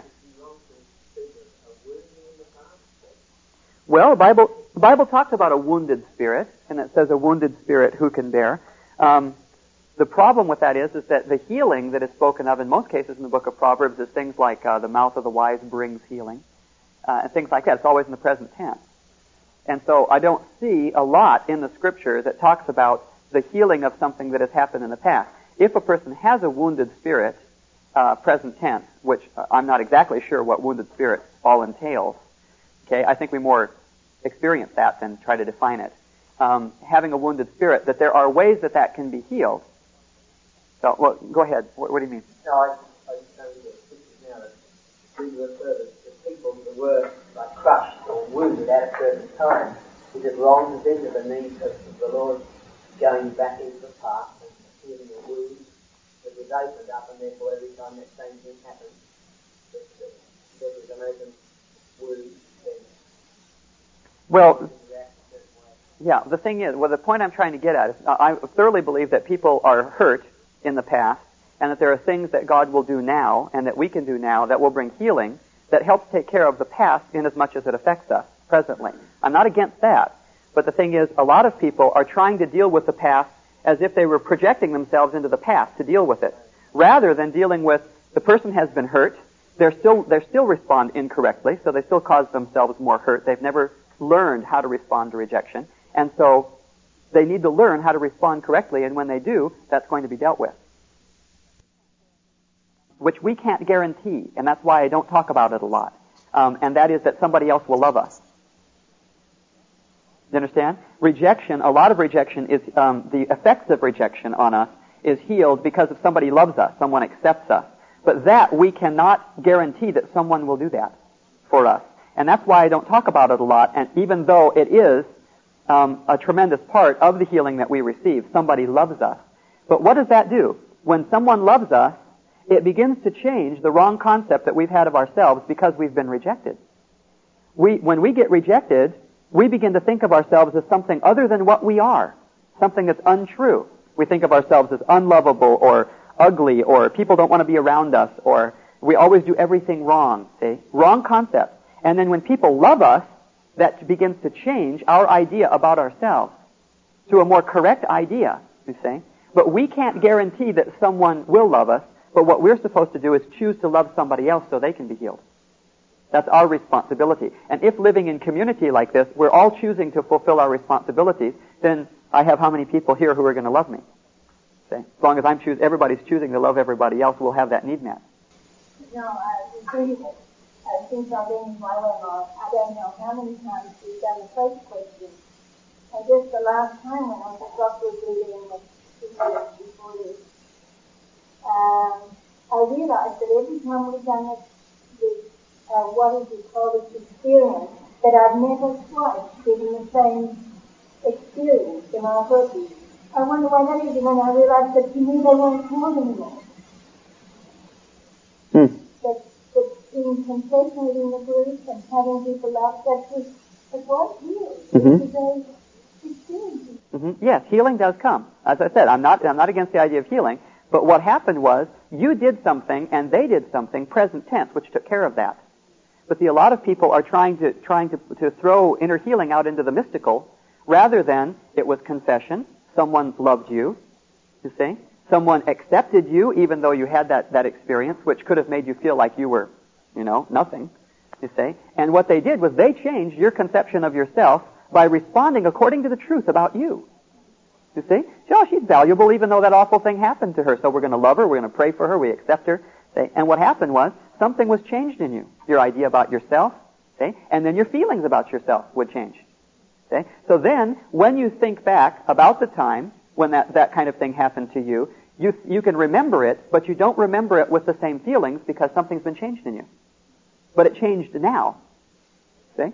Well, the Bible, the Bible talks about a wounded spirit, and it says a wounded spirit who can bear. Um, the problem with that is, is that the healing that is spoken of in most cases in the book of Proverbs is things like uh, the mouth of the wise brings healing, uh, and things like that. It's always in the present tense. And so I don't see a lot in the Scripture that talks about the healing of something that has happened in the past. If a person has a wounded spirit, uh, present tense, which uh, I'm not exactly sure what wounded spirit all entails, okay, I think we more experience that than try to define it. Um, having a wounded spirit, that there are ways that that can be healed. So, well, go ahead. What, what do you mean? No, I, I know that this is now that we refer to people that were like crushed or wounded at a certain time. Is it wrong to think of the need of the Lord going back into the past and healing a wound that was opened up, and therefore every time that same thing happens, that, that there was an open wound, then well, yeah, the thing is, well, the point I'm trying to get at is I thoroughly believe that people are hurt in the past, and that there are things that God will do now and that we can do now that will bring healing that helps take care of the past in as much as it affects us presently. I'm not against that, but the thing is, a lot of people are trying to deal with the past as if they were projecting themselves into the past to deal with it, rather than dealing with the person has been hurt, they're still they still respond incorrectly, so they still cause themselves more hurt. They've never learned how to respond to rejection, and so they need to learn how to respond correctly, and when they do, that's going to be dealt with. Which we can't guarantee, and that's why I don't talk about it a lot. Um, and that is that somebody else will love us. You understand? Rejection, a lot of rejection is, um, the effects of rejection on us is healed because if somebody loves us, someone accepts us. But that, we cannot guarantee that someone will do that for us. And that's why I don't talk about it a lot, and even though it is um, a tremendous part of the healing that we receive, somebody loves us. But what does that do? When someone loves us, it begins to change the wrong concept that we've had of ourselves because we've been rejected. We, when we get rejected, we begin to think of ourselves as something other than what we are, something that's untrue. We think of ourselves as unlovable or ugly, or people don't want to be around us, or we always do everything wrong, see? Wrong concept. And then when people love us, that begins to change our idea about ourselves to a more correct idea, you see? But we can't guarantee that someone will love us, but what we're supposed to do is choose to love somebody else so they can be healed. That's our responsibility. And if living in community like this, we're all choosing to fulfill our responsibilities, then I have how many people here who are going to love me? See? As long as I'm choose, everybody's choosing to love everybody else, we'll have that need met. No, I agree with it. Uh, since I've been in Weimar, I don't know how many times we've done the faith question. And just the last time when I was appropriately in the situation before this, um, I realized that every time we've done it, this, uh, what is it called, this experience, that I've never twice given the same experience in our hurting. I wonder why that is, and then I realized that to me they weren't called anymore. Hmm. That, that being confessing in the group and having people laugh, that was, that was healed. Mm-hmm. It was a experience. Mm-hmm. Yes, healing does come. As I said, I'm not, I'm not against the idea of healing, but what happened was you did something and they did something, present tense, which took care of that. But see, a lot of people are trying to, trying to, to throw inner healing out into the mystical, rather than it was confession, someone loved you, you see? Someone accepted you even though you had that, that experience, which could have made you feel like you were, you know, nothing, you see? And what they did was they changed your conception of yourself by responding according to the truth about you. You see? Oh, she's valuable even though that awful thing happened to her, so we're going to love her, we're going to pray for her, we accept her. See? And what happened was something was changed in you. Your idea about yourself, see? And then your feelings about yourself would change. See? So then, when you think back about the time when that, that kind of thing happened to you, you you can remember it, but you don't remember it with the same feelings because something's been changed in you. But it changed now. See?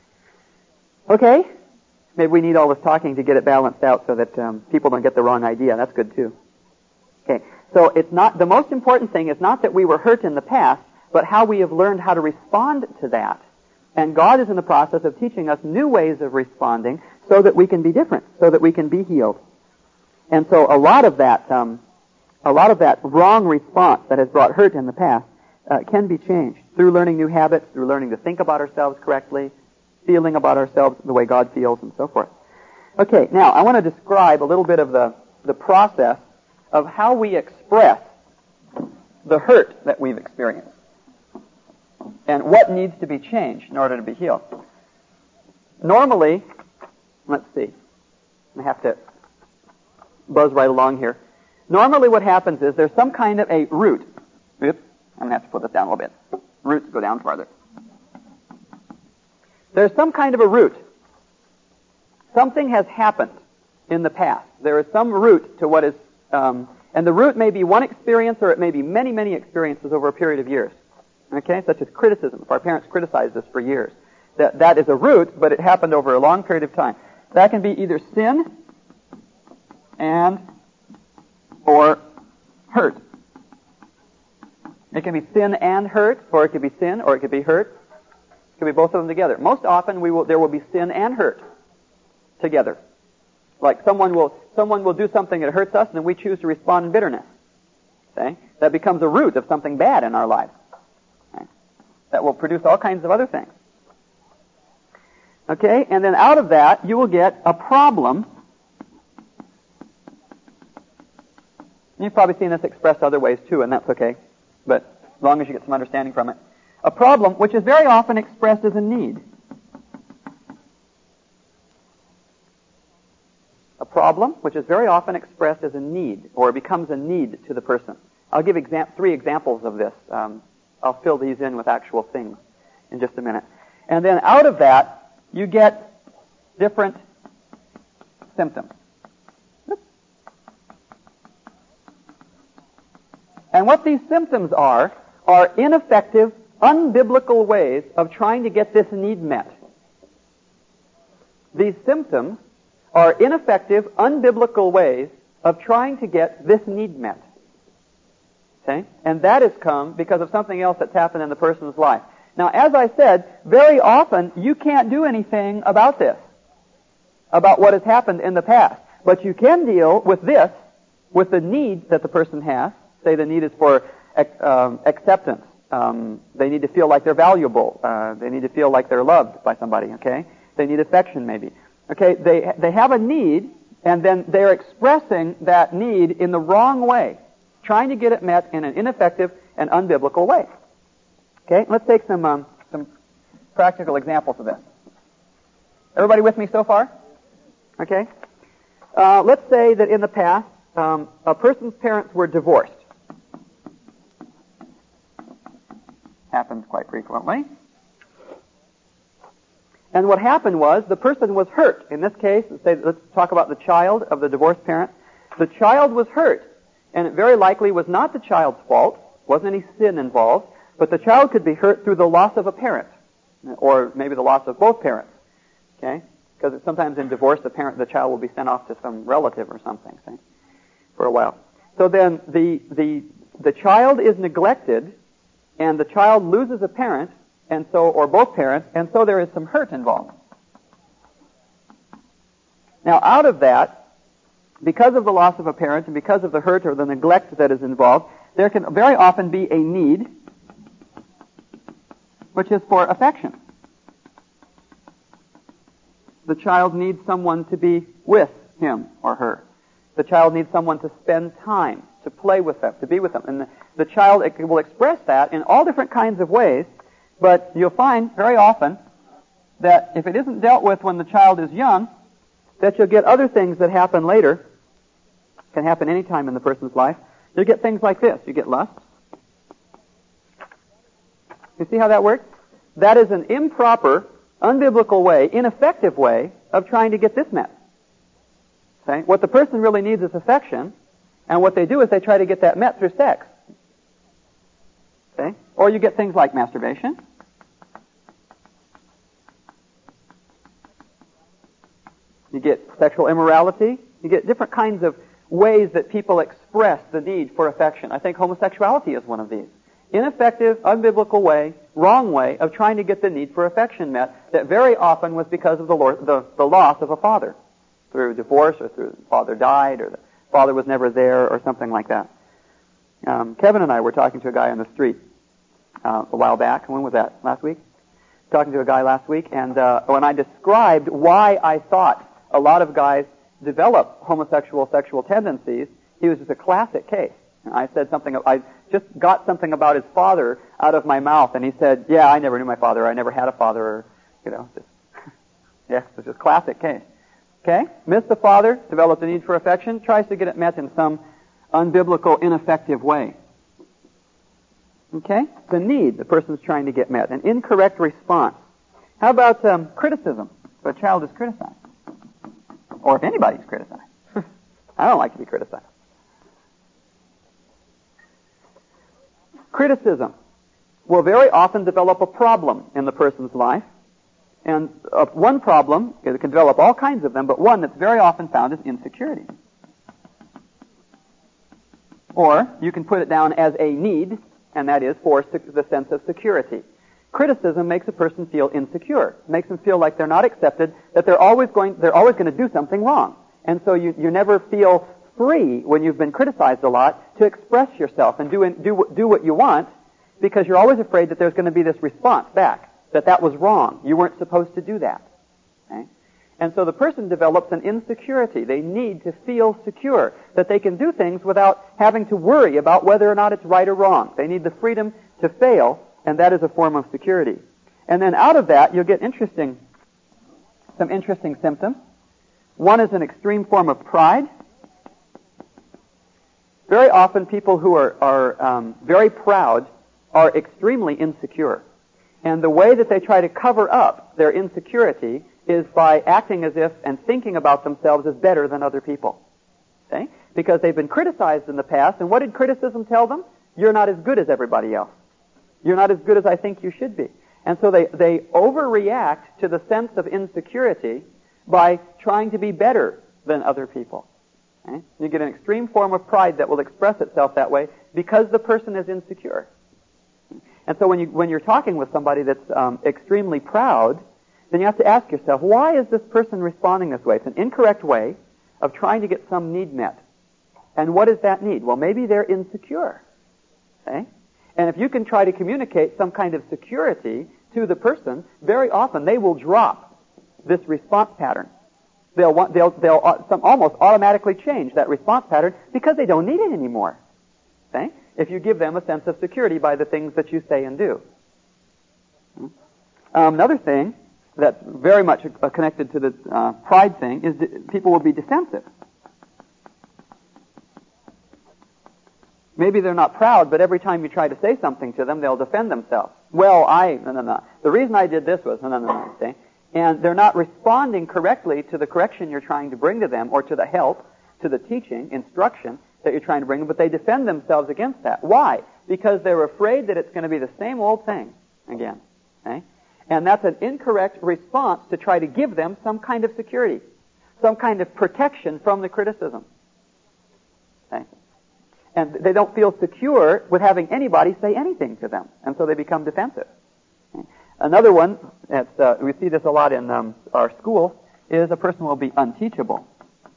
Okay? Maybe we need all this talking to get it balanced out so that um, people don't get the wrong idea. That's good too. Okay. So it's not, the most important thing is not that we were hurt in the past, but how we have learned how to respond to that. And God is in the process of teaching us new ways of responding so that we can be different, so that we can be healed. And so a lot of that, um, a lot of that wrong response that has brought hurt in the past uh, can be changed through learning new habits, through learning to think about ourselves correctly, feeling about ourselves the way God feels, and so forth. Okay, now I want to describe a little bit of the, the process of how we express the hurt that we've experienced and what needs to be changed in order to be healed. Normally, let's see, I have to buzz right along here. Normally what happens is there's some kind of a root. Oops, I'm going to have to put this down a little bit. Roots go down farther. There's some kind of a root. Something has happened in the past. There is some root to what is, um, and the root may be one experience or it may be many, many experiences over a period of years. Okay, such as criticism. If our parents criticized us for years, that that is a root, but it happened over a long period of time. That can be either sin and or hurt. It can be sin and hurt, or it could be sin, or it could be hurt. It could be both of them together. Most often, we will there will be sin and hurt together. Like someone will someone will do something that hurts us, and then we choose to respond in bitterness. Okay, that becomes a root of something bad in our lives. Okay? That will produce all kinds of other things. Okay, and then out of that, you will get a problem. You've probably seen this expressed other ways too, and that's okay. But as long as you get some understanding from it. A problem which is very often expressed as a need. A problem which is very often expressed as a need, or becomes a need to the person. I'll give exam- three examples of this. Um, I'll fill these in with actual things in just a minute. And then out of that, you get different symptoms. And what these symptoms are, are ineffective, unbiblical ways of trying to get this need met. These symptoms are ineffective, unbiblical ways of trying to get this need met. Okay? And that has come because of something else that's happened in the person's life. Now, as I said, very often you can't do anything about this, about what has happened in the past. But you can deal with this, with the need that the person has. Say the need is for um, acceptance. Um, they need to feel like they're valuable. Uh, they need to feel like they're loved by somebody, okay? They need affection, maybe. Okay, they they have a need, and then they're expressing that need in the wrong way, trying to get it met in an ineffective and unbiblical way. Okay, let's take some um, some practical examples of this. Everybody with me so far? Okay. Uh, let's say that in the past, um, a person's parents were divorced. Happens quite frequently. And what happened was the person was hurt. In this case, let's, say, let's talk about the child of the divorced parent. The child was hurt, and it very likely was not the child's fault. Wasn't any sin involved. But the child could be hurt through the loss of a parent, or maybe the loss of both parents. Okay, because sometimes in divorce, the parent, the child will be sent off to some relative or something, say, for a while. So then the the the child is neglected, and the child loses a parent, and so or both parents, and so there is some hurt involved. Now, out of that, because of the loss of a parent and because of the hurt or the neglect that is involved, there can very often be a need, which is for affection. The child needs someone to be with him or her. The child needs someone to spend time, to play with them, to be with them. And the, the child it will express that in all different kinds of ways, but you'll find very often that if it isn't dealt with when the child is young, that you'll get other things that happen later, can happen any time in the person's life. You'll get things like this. You get lust. You see how that works? That is an improper, unbiblical way, ineffective way of trying to get this met. Okay? What the person really needs is affection, and what they do is they try to get that met through sex. Okay? Or you get things like masturbation. You get sexual immorality. You get different kinds of ways that people express the need for affection. I think homosexuality is one of these. Ineffective, unbiblical way, wrong way of trying to get the need for affection met that very often was because of the, Lord, the, the loss of a father, through divorce or through the father died or the father was never there or something like that. Um, Kevin and I were talking to a guy on the street uh, a while back. When was that? Last week? Talking to a guy last week, and uh, when I described why I thought a lot of guys develop homosexual sexual tendencies, he was just a classic case. I said something, I just got something about his father out of my mouth, and he said, yeah, I never knew my father, I never had a father, or, you know, just, yeah, it's just a classic case. Okay? Missed the father, developed a need for affection, tries to get it met in some unbiblical, ineffective way. Okay? It's a need the person's trying to get met, an incorrect response. How about um, criticism? If a child is criticized. Or if anybody's criticized. I don't like to be criticized. Criticism will very often develop a problem in the person's life. And uh, one problem, it can develop all kinds of them, but one that's very often found is insecurity. Or you can put it down as a need, and that is for sec- the sense of security. Criticism makes a person feel insecure, makes them feel like they're not accepted, that they're always going, they're always going to do something wrong. And so you, you never feel free when you've been criticized a lot to express yourself and do, do, do what you want, because you're always afraid that there's going to be this response back, that that was wrong. You weren't supposed to do that. Okay? And so the person develops an insecurity. They need to feel secure, that they can do things without having to worry about whether or not it's right or wrong. They need the freedom to fail, and that is a form of security. And then out of that, you'll get interesting, some interesting symptoms. One is an extreme form of pride. Very often people who are, are um, very proud are extremely insecure. And the way that they try to cover up their insecurity is by acting as if and thinking about themselves as better than other people. Okay? Because they've been criticized in the past, and what did criticism tell them? You're not as good as everybody else. You're not as good as I think you should be. And so they, they overreact to the sense of insecurity by trying to be better than other people. Okay? You get an extreme form of pride that will express itself that way because the person is insecure. And so when you when you're talking with somebody that's um, extremely proud, then you have to ask yourself, why is this person responding this way? It's an incorrect way of trying to get some need met. And what is that need? Well, maybe they're insecure. Okay? And if you can try to communicate some kind of security to the person, very often they will drop this response pattern. They'll want, they'll they'll uh, some almost automatically change that response pattern because they don't need it anymore. Okay? If you give them a sense of security by the things that you say and do. Um, another thing that's very much uh, connected to the uh, pride thing is that people will be defensive. Maybe they're not proud, but every time you try to say something to them, they'll defend themselves. Well, I, no, no, no. The reason I did this was, no, no, no, no, see? And they're not responding correctly to the correction you're trying to bring to them, or to the help, to the teaching, instruction that you're trying to bring them, but they defend themselves against that. Why? Because they're afraid that it's going to be the same old thing again. Okay? And that's an incorrect response to try to give them some kind of security, some kind of protection from the criticism. Okay? And they don't feel secure with having anybody say anything to them, and so they become defensive. Okay? Another one, that's, uh, we see this a lot in um, our schools, is a person will be unteachable.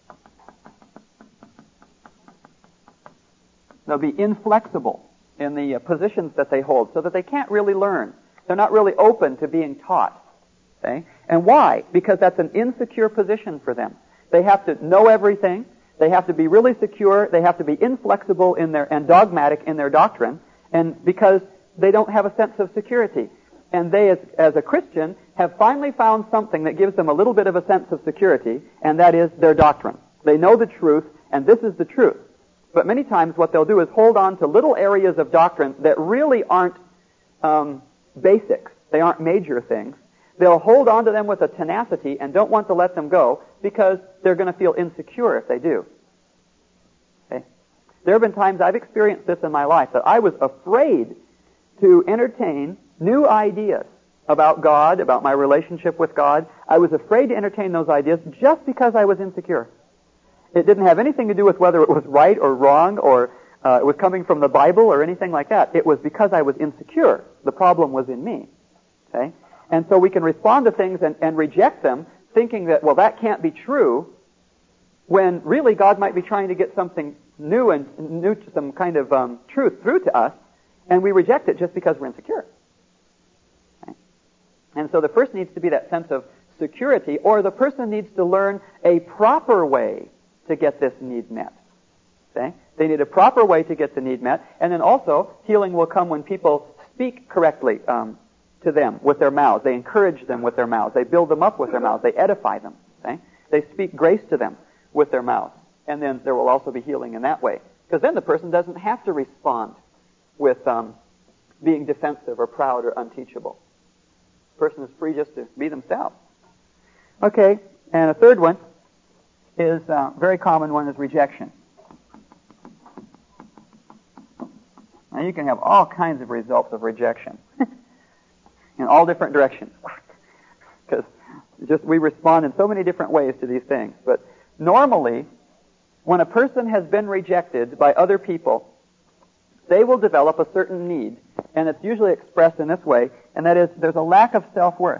They'll be inflexible in the uh, positions that they hold, so that they can't really learn. They're not really open to being taught. Okay? And why? Because that's an insecure position for them. They have to know everything. They have to be really secure. They have to be inflexible in their and dogmatic in their doctrine, and because they don't have a sense of security. And they, as, as a Christian, have finally found something that gives them a little bit of a sense of security, and that is their doctrine. They know the truth, and this is the truth. But many times what they'll do is hold on to little areas of doctrine that really aren't um, basics. They aren't major things. They'll hold on to them with a tenacity and don't want to let them go because they're going to feel insecure if they do. Okay? There have been times I've experienced this in my life that I was afraid to entertain new ideas about God, about my relationship with God. I was afraid to entertain those ideas just because I was insecure. It didn't have anything to do with whether it was right or wrong or uh, it was coming from the Bible or anything like that. It was because I was insecure. The problem was in me. Okay? And so we can respond to things and, and reject them thinking that, well, that can't be true, when really God might be trying to get something new and new, some kind of um, truth through to us, and we reject it just because we're insecure. Okay? And so the first needs to be that sense of security, or the person needs to learn a proper way to get this need met. Okay? They need a proper way to get the need met, and then also healing will come when people speak correctly um, to them with their mouths. They encourage them with their mouths. They build them up with their mouths. They edify them. Okay? They speak grace to them with their mouths, and then there will also be healing in that way, because then the person doesn't have to respond with um, being defensive or proud or unteachable. The person is free just to be themselves. Okay, and a third one is a uh, very common one is rejection. Now you can have all kinds of results of rejection in all different directions, because just we respond in so many different ways to these things. But normally, when a person has been rejected by other people, they will develop a certain need, and it's usually expressed in this way, and that is there's a lack of self-worth.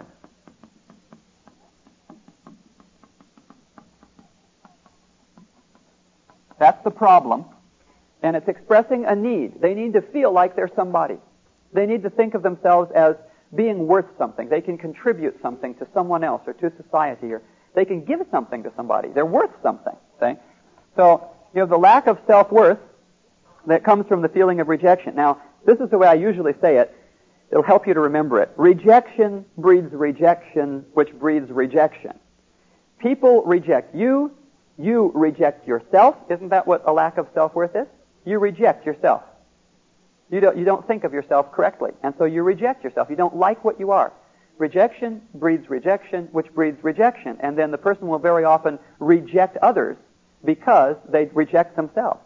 That's the problem. And it's expressing a need. They need to feel like they're somebody. They need to think of themselves as being worth something. They can contribute something to someone else or to society, or they can give something to somebody. They're worth something. See? So you have the lack of self-worth that comes from the feeling of rejection. Now, this is the way I usually say it. It'll help you to remember it. Rejection breeds rejection, which breeds rejection. People reject you. You reject yourself. Isn't that what a lack of self-worth is? You reject yourself. You don't, you don't think of yourself correctly, and so you reject yourself. You don't like what you are. Rejection breeds rejection, which breeds rejection, and then the person will very often reject others because they reject themselves.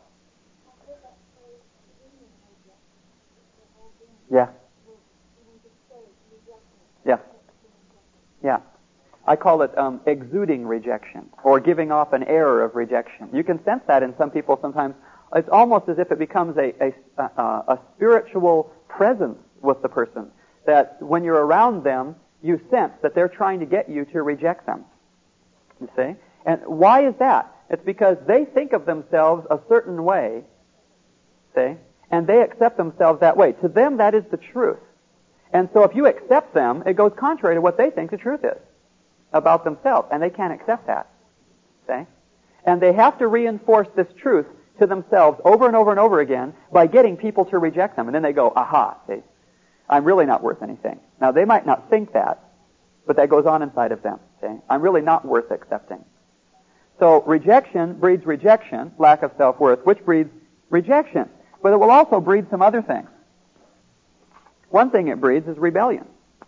Yeah. Yeah. Yeah. I call it um, exuding rejection, or giving off an air of rejection. You can sense that in some people sometimes. It's almost as if it becomes a, a, a, a spiritual presence with the person. That when you're around them, you sense that they're trying to get you to reject them. You see? And why is that? It's because they think of themselves a certain way, see? And they accept themselves that way. To them, that is the truth. And so if you accept them, it goes contrary to what they think the truth is about themselves. And they can't accept that. See? And they have to reinforce this truth to themselves over and over and over again by getting people to reject them. And then they go, aha, see, I'm really not worth anything. Now, they might not think that, but that goes on inside of them. See? I'm really not worth accepting. So rejection breeds rejection, lack of self-worth, which breeds rejection. But it will also breed some other things. One thing it breeds is rebellion.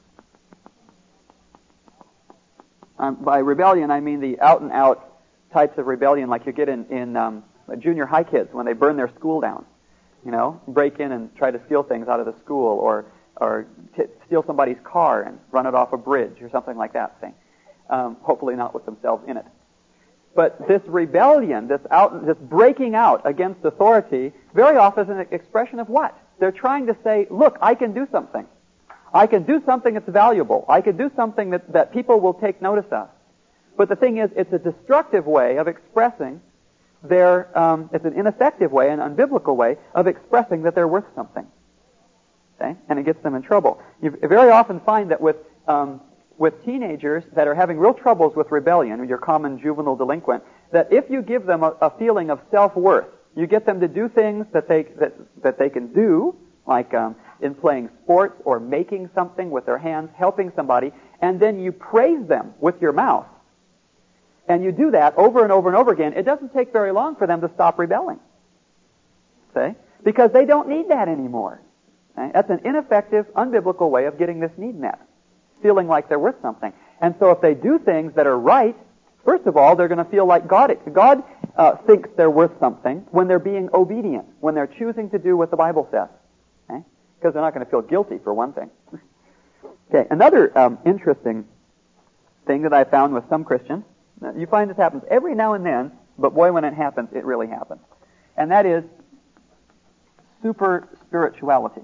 Um, by rebellion, I mean the out-and-out types of rebellion like you get in, in um, junior high kids when they burn their school down. You know, break in and try to steal things out of the school, or or t- steal somebody's car and run it off a bridge or something like that thing. Um, hopefully not with themselves in it. But this rebellion, this out, this breaking out against authority, very often is an expression of what? They're trying to say, look, I can do something. I can do something that's valuable. I can do something that, that people will take notice of. But the thing is, it's a destructive way of expressing their, um, it's an ineffective way, an unbiblical way of expressing that they're worth something. Okay? And it gets them in trouble. You very often find that with, um, with teenagers that are having real troubles with rebellion, your common juvenile delinquent, that if you give them a, a feeling of self-worth, you get them to do things that they, that, that they can do, like, um, in playing sports or making something with their hands, helping somebody, and then you praise them with your mouth, and you do that over and over and over again, it doesn't take very long for them to stop rebelling. See? Because they don't need that anymore. Okay? That's an ineffective, unbiblical way of getting this need met, feeling like they're worth something. And so if they do things that are right, first of all, they're going to feel like God, God uh, thinks they're worth something when they're being obedient, when they're choosing to do what the Bible says. Okay? Because they're not going to feel guilty, for one thing. Okay, another um, interesting thing that I found with some Christians, you find this happens every now and then, but boy, when it happens, it really happens. And that is super spirituality.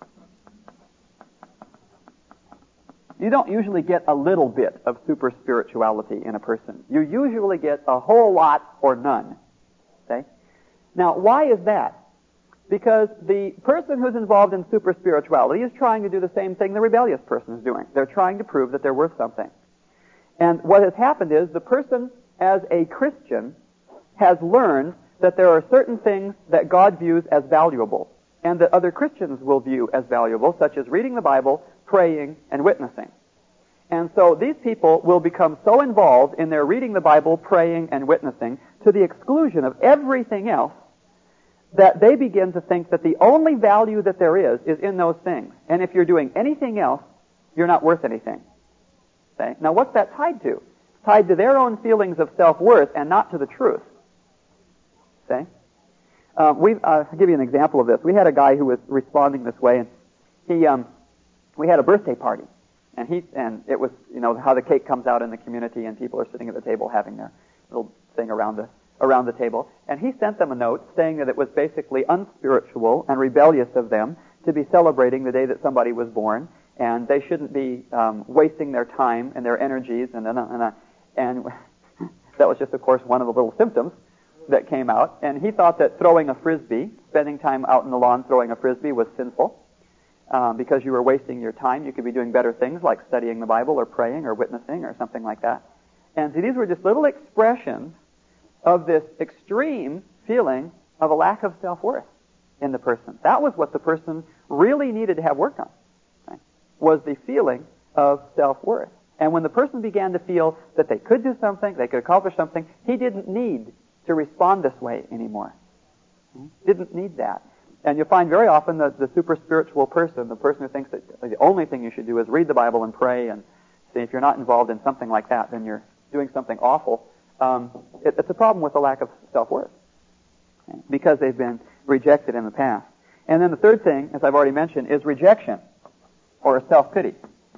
You don't usually get a little bit of super spirituality in a person. You usually get a whole lot or none. Okay? Now, why is that? Because the person who's involved in super spirituality is trying to do the same thing the rebellious person is doing. They're trying to prove that they're worth something. And what has happened is the person, as a Christian, has learned that there are certain things that God views as valuable and that other Christians will view as valuable, such as reading the Bible, praying, and witnessing. And so these people will become so involved in their reading the Bible, praying, and witnessing to the exclusion of everything else that they begin to think that the only value that there is is in those things. And if you're doing anything else, you're not worth anything. Okay? Now what's that tied to? It's tied to their own feelings of self-worth and not to the truth. Okay? Uh, we, uh, I'll give you an example of this. We had a guy who was responding this way, and he, um, we had a birthday party. And he, and it was, you know, how the cake comes out in the community and people are sitting at the table having their little thing around the, around the table. And he sent them a note saying that it was basically unspiritual and rebellious of them to be celebrating the day that somebody was born, and they shouldn't be um, wasting their time and their energies, and and, and, and that was just, of course, one of the little symptoms that came out. And he thought that throwing a frisbee, spending time out in the lawn throwing a frisbee, was sinful. Um, because you were wasting your time. You could be doing better things like studying the Bible or praying or witnessing or something like that. And see, these were just little expressions of this extreme feeling of a lack of self-worth in the person. That was what the person really needed to have worked on, right? Was the feeling of self-worth. And when the person began to feel that they could do something, they could accomplish something, he didn't need to respond this way anymore. He didn't need that. And you'll find very often that the super spiritual person, the person who thinks that the only thing you should do is read the Bible and pray, and see, if you're not involved in something like that, then you're doing something awful. Um, it, it's a problem with the lack of self-worth, okay? Because they've been rejected in the past. And then the third thing, as I've already mentioned, is rejection or self-pity.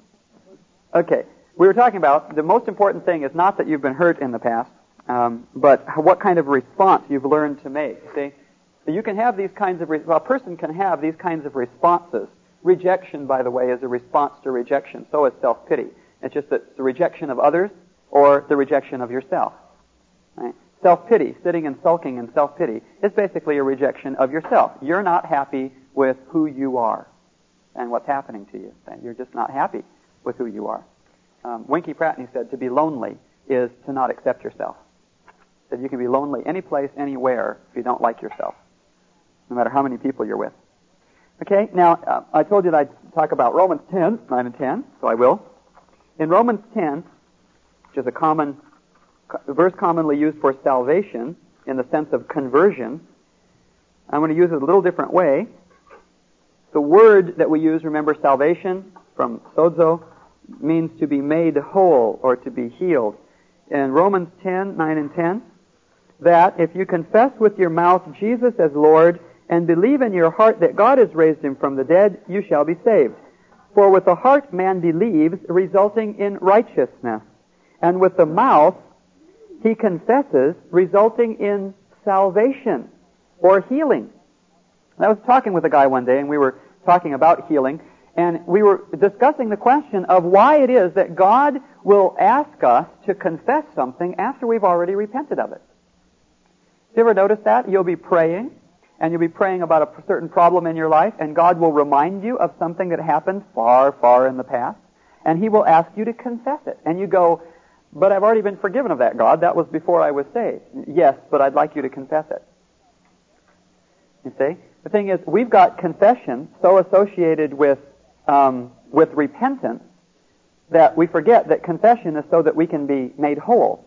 Okay, we were talking about the most important thing is not that you've been hurt in the past, um, but what kind of response you've learned to make. See? You can have these kinds of, re- well, a person can have these kinds of responses rejection, by the way, is a response to rejection. So is self-pity. It's just that it's the rejection of others or the rejection of yourself. Right? Self-pity, sitting and sulking in self-pity, is basically a rejection of yourself. You're not happy with who you are and what's happening to you. You're just not happy with who you are. Um, Winky Pratney said to be lonely is to not accept yourself. That you can be lonely any place, anywhere, if you don't like yourself, no matter how many people you're with. Okay, now, uh, I told you that I'd talk about Romans ten, nine and ten, so I will. In Romans ten, which is a common a verse commonly used for salvation in the sense of conversion, I'm going to use it a little different way. The word that we use, remember, salvation, from sozo, means to be made whole or to be healed. In Romans ten, nine and ten, that if you confess with your mouth Jesus as Lord and believe in your heart that God has raised him from the dead, you shall be saved. For with the heart man believes, resulting in righteousness, and with the mouth he confesses, resulting in salvation or healing. I was talking with a guy one day, and we were talking about healing, and we were discussing the question of why it is that God will ask us to confess something after we've already repented of it. You ever notice that? You'll be praying, and you'll be praying about a certain problem in your life, and God will remind you of something that happened far, far in the past, and He will ask you to confess it. And you go, but I've already been forgiven of that, God. That was before I was saved. Yes, but I'd like you to confess it. You see? The thing is, we've got confession so associated with um, with repentance that we forget that confession is so that we can be made whole.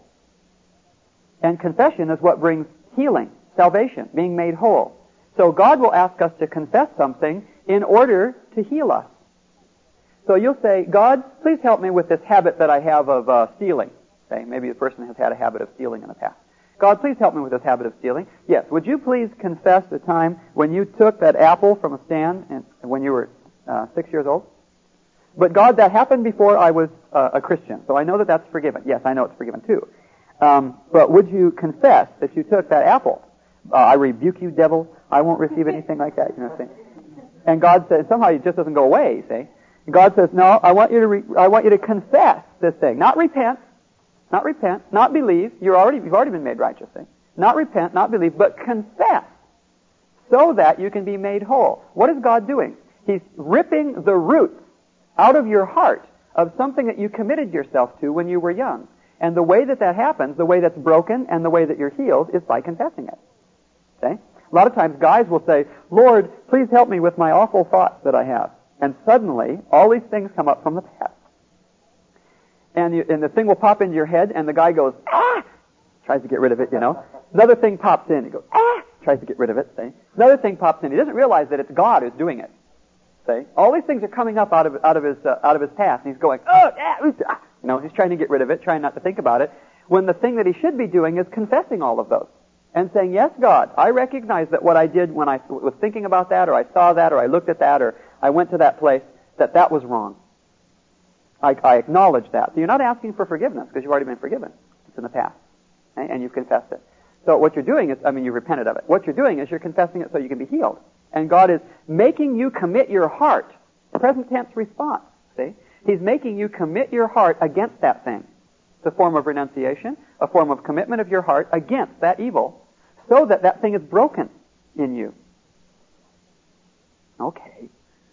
And confession is what brings healing, salvation, being made whole. So God will ask us to confess something in order to heal us. So you'll say, God, please help me with this habit that I have of uh, stealing. Okay, maybe the person has had a habit of stealing in the past. God, please help me with this habit of stealing. Yes, would you please confess the time when you took that apple from a stand and when you were uh, six years old? But God, that happened before I was uh, a Christian, so I know that that's forgiven. Yes, I know it's forgiven too. Um, but would you confess that you took that apple? Uh, I rebuke you, devil. I won't receive anything like that. You know what I'm saying? And God says, somehow it just doesn't go away, you see. God says, no, I want you to re- I want you to confess this thing. Not repent, not repent, not believe. You're already, you've already been made righteous. See? Not repent, not believe, but confess so that you can be made whole. What is God doing? He's ripping the roots out of your heart of something that you committed yourself to when you were young. And the way that that happens, the way that's broken and the way that you're healed is by confessing it. Okay? A lot of times guys will say, Lord, please help me with my awful thoughts that I have. And suddenly, all these things come up from the past. And, you, and the thing will pop into your head, and the guy goes, ah! Tries to get rid of it, you know. Another thing pops in, he goes, ah! Tries to get rid of it, see. Another thing pops in, he doesn't realize that it's God who's doing it, see. All these things are coming up out of, out of his, uh, out of his past, and he's going, oh, ah, ah. You know, he's trying to get rid of it, trying not to think about it, when the thing that he should be doing is confessing all of those. And saying, yes, God, I recognize that what I did when I was thinking about that, or I saw that, or I looked at that, or I went to that place, that that was wrong. I, I acknowledge that. So you're not asking for forgiveness, because you've already been forgiven. It's in the past. Okay? And you've confessed it. So what you're doing is, I mean, you repented of it. What you're doing is you're confessing it so you can be healed. And God is making you commit your heart. Present tense response. See? He's making you commit your heart against that thing. It's a form of renunciation, a form of commitment of your heart against that evil, so that that thing is broken in you. Okay.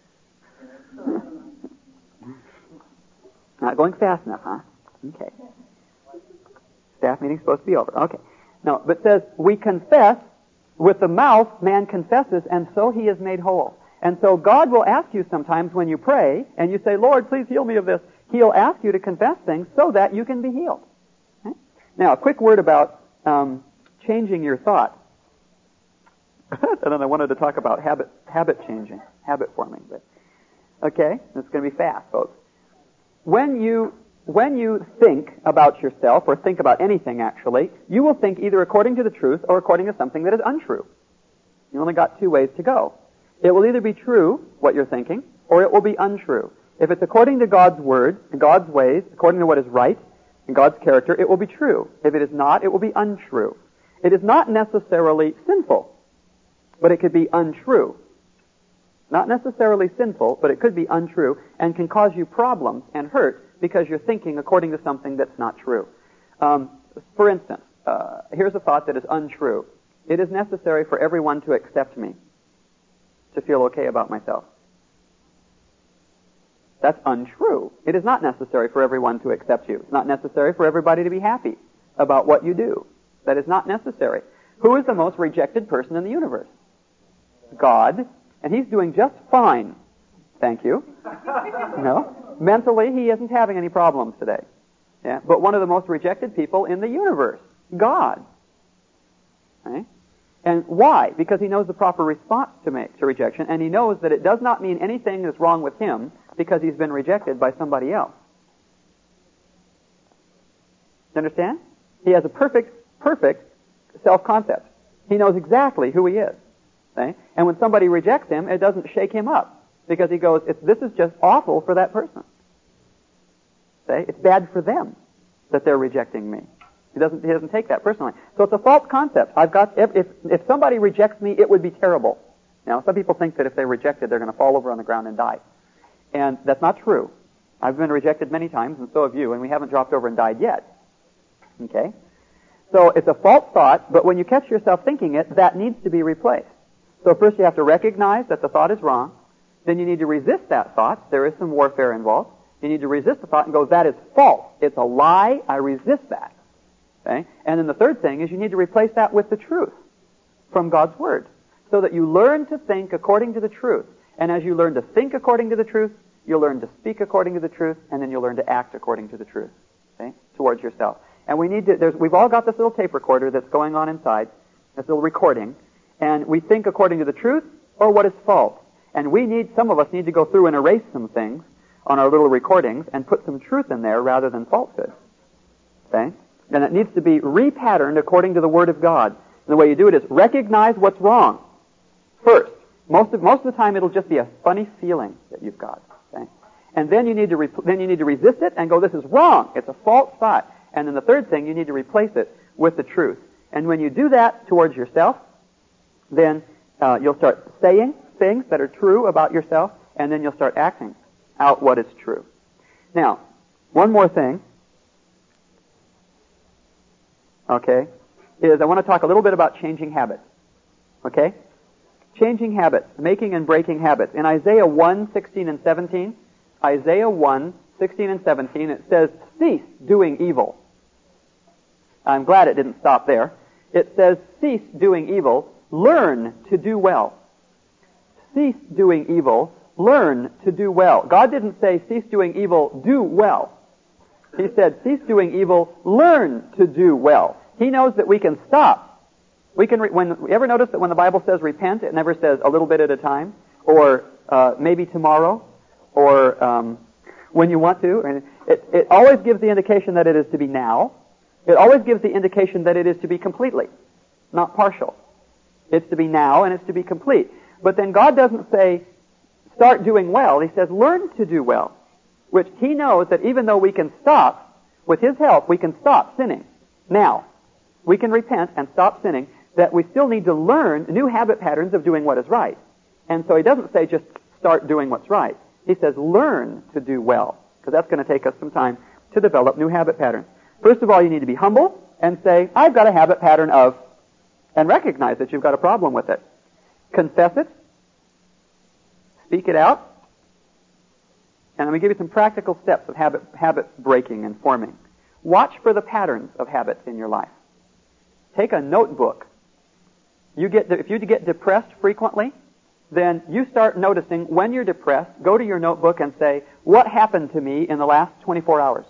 Not going fast enough, huh? Okay. Staff meeting's supposed to be over. Okay. No, but it says, we confess, with the mouth man confesses, and so he is made whole. And so God will ask you sometimes when you pray, and you say, Lord, please heal me of this. He'll ask you to confess things so that you can be healed. Okay? Now, a quick word about um, changing your thought. And then I wanted to talk about habit habit changing, habit forming. But okay, it's going to be fast, folks. When you when you think about yourself, or think about anything actually, you will think either according to the truth or according to something that is untrue. You only got two ways to go. It will either be true, what you're thinking, or it will be untrue. If it's according to God's word, and God's ways, according to what is right, and God's character, it will be true. If it is not, it will be untrue. It is not necessarily sinful, but it could be untrue. Not necessarily sinful, but it could be untrue and can cause you problems and hurt because you're thinking according to something that's not true. Um, for instance, uh, here's a thought that is untrue. It is necessary for everyone to accept me, to feel okay about myself. That's untrue. It is not necessary for everyone to accept you. It's not necessary for everybody to be happy about what you do. That is not necessary. Who is the most rejected person in the universe? God. And he's doing just fine. Thank you. No. Mentally, he isn't having any problems today. Yeah. But one of the most rejected people in the universe, God. Right? And why? Because he knows the proper response to make to rejection, and he knows that it does not mean anything is wrong with him because he's been rejected by somebody else. You understand? He has a perfect, perfect self-concept. He knows exactly who he is. Okay? And when somebody rejects him, it doesn't shake him up because he goes, it's, this is just awful for that person. Okay? It's bad for them that they're rejecting me. He doesn't, he doesn't take that personally. So it's a false concept. I've got, if, if, if somebody rejects me, it would be terrible. Now, some people think that if they're rejected, they're going to fall over on the ground and die. And that's not true. I've been rejected many times, and so have you, and we haven't dropped over and died yet. Okay? So it's a false thought, but when you catch yourself thinking it, that needs to be replaced. So first you have to recognize that the thought is wrong. Then you need to resist that thought. There is some warfare involved. You need to resist the thought and go, that is false. It's a lie. I resist that. Okay? And then the third thing is you need to replace that with the truth from God's Word, so that you learn to think according to the truth. And as you learn to think according to the truth, you'll learn to speak according to the truth, and then you'll learn to act according to the truth, okay, towards yourself. And we need to, there's, we've all got this little tape recorder that's going on inside, this little recording, and we think according to the truth or what is false. And we need, some of us need to go through and erase some things on our little recordings and put some truth in there rather than falsehood. Okay? And it needs to be repatterned according to the Word of God. And the way you do it is recognize what's wrong first. Most of, most of the time it'll just be a funny feeling that you've got. Okay? And then you need to re- then you need to resist it and go, this is wrong. It's a false thought. And then the third thing, you need to replace it with the truth. And when you do that towards yourself, then uh, you'll start saying things that are true about yourself, and then you'll start acting out what is true. Now, one more thing, okay, is I want to talk a little bit about changing habits. Okay? Changing habits, making and breaking habits. In Isaiah one, sixteen and seventeen, Isaiah one, sixteen and seventeen, it says, cease doing evil. I'm glad it didn't stop there. It says, cease doing evil, learn to do well. Cease doing evil, learn to do well. God didn't say, cease doing evil, do well. He said, cease doing evil, learn to do well. He knows that we can stop. We can, re- when, you ever notice that when the Bible says repent, it never says a little bit at a time, or uh, maybe tomorrow, or um, when you want to. And it, it always gives the indication that it is to be now. It always gives the indication that it is to be completely, not partial. It's to be now and it's to be complete. But then God doesn't say, start doing well. He says, learn to do well. Which He knows that even though we can stop, with His help, we can stop sinning. Now, we can repent and stop sinning, that we still need to learn new habit patterns of doing what is right. And so He doesn't say just start doing what's right. He says learn to do well, because that's going to take us some time to develop new habit patterns. First of all, you need to be humble and say, I've got a habit pattern of, and recognize that you've got a problem with it. Confess it. Speak it out. And let me give you some practical steps of habit, habit breaking and forming. Watch for the patterns of habits in your life. Take a notebook. You get, if you get depressed frequently, then you start noticing when you're depressed, go to your notebook and say, what happened to me in the last twenty-four hours?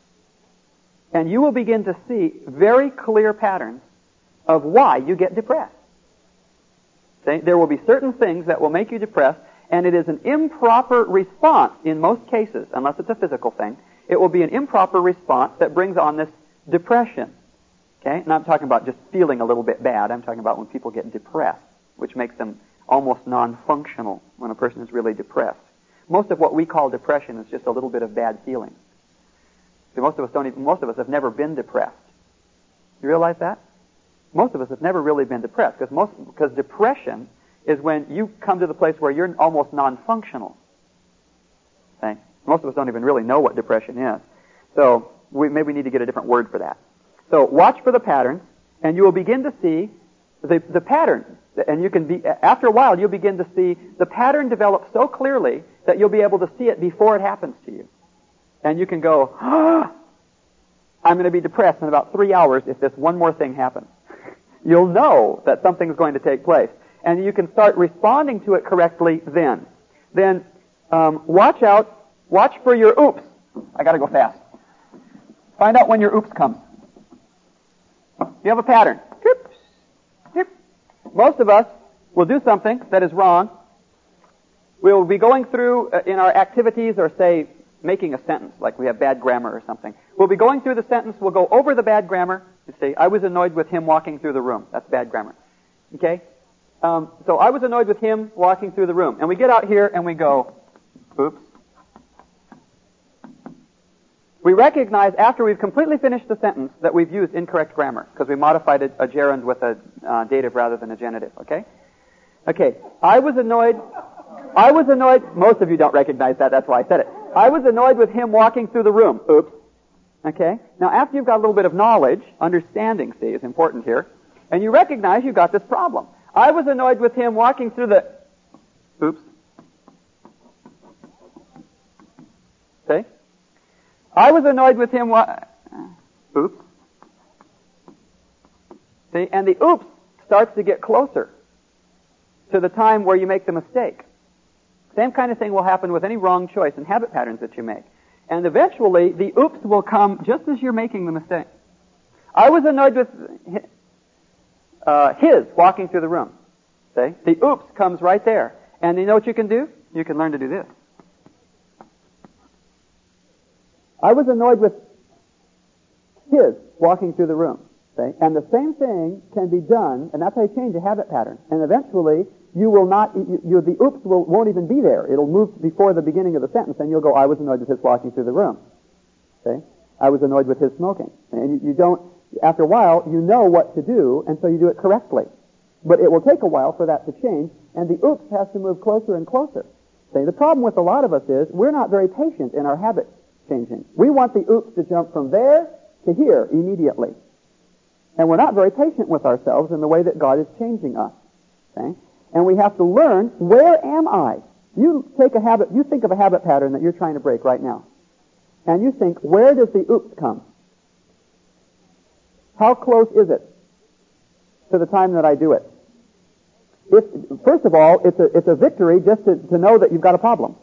And you will begin to see very clear patterns of why you get depressed. Okay? There will be certain things that will make you depressed, and it is an improper response in most cases, unless it's a physical thing. It will be an improper response that brings on this depression. Okay? And I'm talking about just feeling a little bit bad. I'm talking about when people get depressed, which makes them almost non-functional when a person is really depressed. Most of what we call depression is just a little bit of bad feeling. See, most of us don't even, most of us have never been depressed. You realize that? Most of us have never really been depressed, because most, because depression is when you come to the place where you're almost non-functional. Okay? Most of us don't even really know what depression is. So we maybe we need to get a different word for that. So watch for the patterns, and you will begin to see the, the pattern. And you can be, after a while, you'll begin to see the pattern develop so clearly that you'll be able to see it before it happens to you. And you can go, ah, I'm going to be depressed in about three hours if this one more thing happens. You'll know that something's going to take place. And you can start responding to it correctly then. Then, um, watch out, watch for your oops. I gotta go fast. Find out when your oops comes. You have a pattern. Oops. Oops. Most of us will do something that is wrong. We'll be going through uh, in our activities, or say, making a sentence, like we have bad grammar or something. We'll be going through the sentence, we'll go over the bad grammar, and say, I was annoyed with him walking through the room. That's bad grammar. Okay? Um, so I was annoyed with him walking through the room. And we get out here and we go, oops. We recognize after we've completely finished the sentence that we've used incorrect grammar, because we modified a, a gerund with a uh, dative rather than a genitive, okay? Okay, I was annoyed, I was annoyed, most of you don't recognize that, that's why I said it. I was annoyed with him walking through the room. Oops. Okay? Now after you've got a little bit of knowledge, understanding, see, is important here, and you recognize you've got this problem. I was annoyed with him walking through the, oops. Okay? I was annoyed with him wa- oops. See, and the oops starts to get closer to the time where you make the mistake. Same kind of thing will happen with any wrong choice and habit patterns that you make. And eventually, the oops will come just as you're making the mistake. I was annoyed with uh, his walking through the room. See? The oops comes right there. And you know what you can do? You can learn to do this. I was annoyed with his walking through the room. See? And the same thing can be done, and that's how you change a habit pattern. And eventually, you will not, you, you, the oops will, won't even be there. It'll move before the beginning of the sentence, and you'll go, I was annoyed with his walking through the room. See? I was annoyed with his smoking. And you, you don't, after a while, you know what to do, and so you do it correctly. But it will take a while for that to change, and the oops has to move closer and closer. See? The problem with a lot of us is, we're not very patient in our habit changing. We want the oops to jump from there to here immediately. And we're not very patient with ourselves in the way that God is changing us. Okay? And we have to learn, where am I? You take a habit, you think of a habit pattern that you're trying to break right now. And you think, where does the oops come? How close is it to the time that I do it? If, first of all, it's a, it's a victory just to, to know that you've got a problem.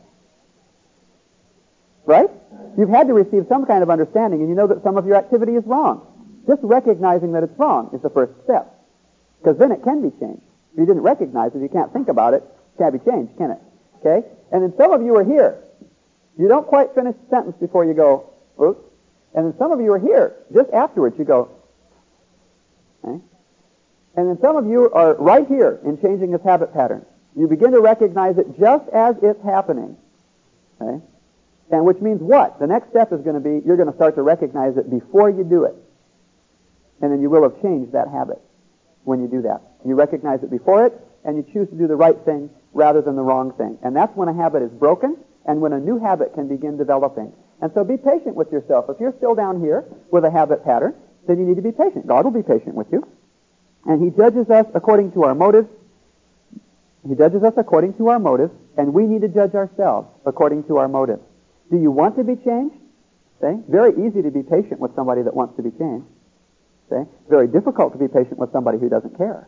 Right? You've had to receive some kind of understanding, and you know that some of your activity is wrong. Just recognizing that it's wrong is the first step. Because then it can be changed. If you didn't recognize it, you can't think about it, it can't be changed, can it? Okay? And then some of you are here. You don't quite finish the sentence before you go, oops. And then some of you are here. Just afterwards you go, okay? And then some of you are right here in changing this habit pattern. You begin to recognize it just as it's happening. Okay? And which means what? The next step is going to be, you're going to start to recognize it before you do it. And then you will have changed that habit when you do that. You recognize it before it, and you choose to do the right thing rather than the wrong thing. And that's when a habit is broken, and when a new habit can begin developing. And so be patient with yourself. If you're still down here with a habit pattern, then you need to be patient. God will be patient with you. And He judges us according to our motives. He judges us according to our motives, and we need to judge ourselves according to our motives. Do you want to be changed? See? Very easy to be patient with somebody that wants to be changed. See? Very difficult to be patient with somebody who doesn't care.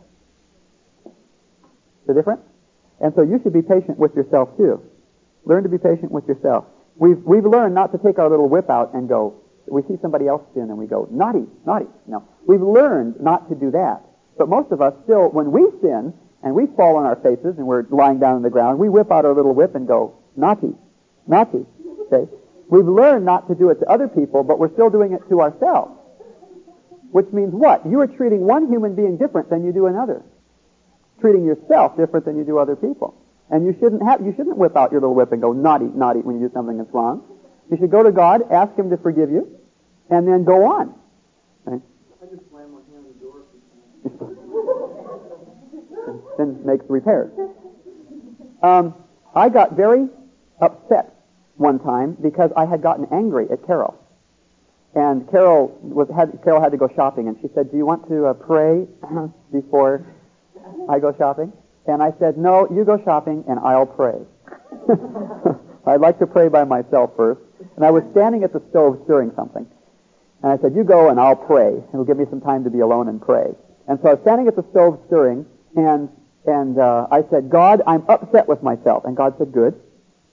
The difference? And so you should be patient with yourself too. Learn to be patient with yourself. We've we've learned not to take our little whip out and go, we see somebody else sin and we go, naughty, naughty. No. We've learned not to do that. But most of us still, when we sin and we fall on our faces and we're lying down on the ground, we whip out our little whip and go, naughty, naughty. Okay? We've learned not to do it to other people, but we're still doing it to ourselves. Which means what? You are treating one human being different than you do another. Treating yourself different than you do other people. And you shouldn't have, you shouldn't whip out your little whip and go naughty, naughty when you do something that's wrong. You should go to God, ask Him to forgive you, and then go on. Okay? I just slammed my hand on the door. then makes the repairs. Um, I got very upset one time because I had gotten angry at Carol. And Carol was had Carol had to go shopping, and she said, "Do you want to uh, pray before I go shopping?" And I said, "No, you go shopping, and I'll pray." I'd like to pray by myself first. And I was standing at the stove stirring something. And I said, "You go, and I'll pray. It'll give me some time to be alone and pray." And so I was standing at the stove stirring, and and uh, I said, "God, I'm upset with myself." And God said, "Good."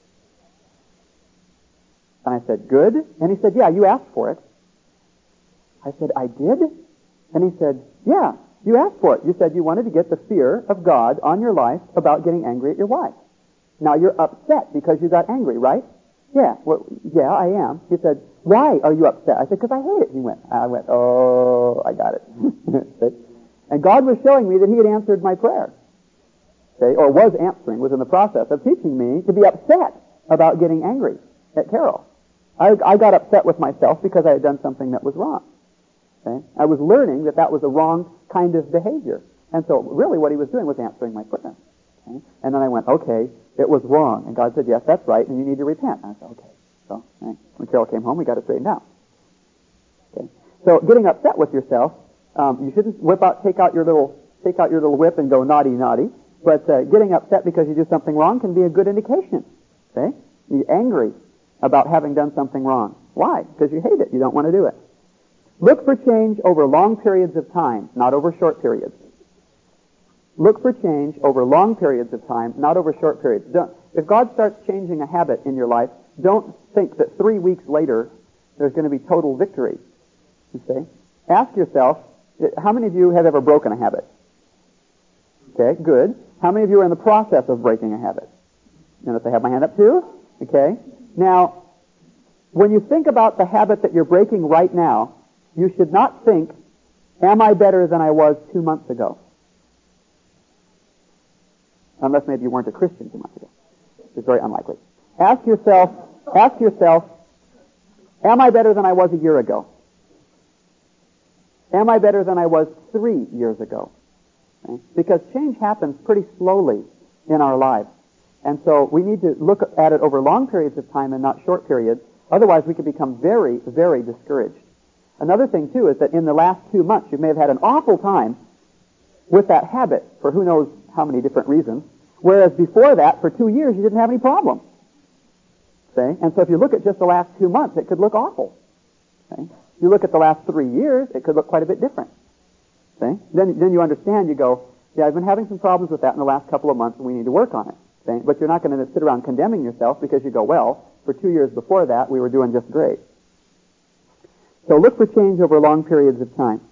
And I said, "Good?" And he said, "Yeah, you asked for it." I said, "I did?" And he said, "Yeah, you asked for it. You said you wanted to get the fear of God on your life about getting angry at your wife. Now you're upset because you got angry, right?" "Yeah, well, yeah, I am." He said, "Why are you upset?" I said, "Because I hate it." He went, I went, "Oh, I got it." And God was showing me that he had answered my prayer. Okay, or was answering, was in the process of teaching me to be upset about getting angry at Carol. I, I got upset with myself because I had done something that was wrong. Okay? I was learning that that was a wrong kind of behavior. And so really what he was doing was answering my prayer. Okay? And then I went, okay, it was wrong. And God said, yes, that's right, and you need to repent. And I said, okay. So right. When Carol came home, we got it straightened out. Okay. So getting upset with yourself, um, you shouldn't whip out, take out your little, take out your little whip and go naughty, naughty. But uh, getting upset because you do something wrong can be a good indication. Okay? You're angry about having done something wrong. Why? Because you hate it. You don't want to do it. Look for change over long periods of time, not over short periods. Look for change over long periods of time, not over short periods. Don't, if God starts changing a habit in your life, don't think that three weeks later there's going to be total victory. You see? Ask yourself, how many of you have ever broken a habit? Okay, good. How many of you are in the process of breaking a habit? Notice I have my hand up too. Okay. Now, when you think about the habit that you're breaking right now, you should not think, am I better than I was two months ago? Unless maybe you weren't a Christian two months ago. It's very unlikely. Ask yourself, ask yourself, am I better than I was a year ago? Am I better than I was three years ago? Okay? Because change happens pretty slowly in our lives. And so we need to look at it over long periods of time and not short periods. Otherwise we could become very, very discouraged. Another thing too is that in the last two months you may have had an awful time with that habit for who knows how many different reasons. Whereas before that, for two years, you didn't have any problem. See? And so if you look at just the last two months, it could look awful. See? If you look at the last three years, it could look quite a bit different. See? Then, then you understand, you go, yeah, I've been having some problems with that in the last couple of months and we need to work on it. See? But you're not going to sit around condemning yourself because you go, well, for two years before that, we were doing just great. So look for change over long periods of time.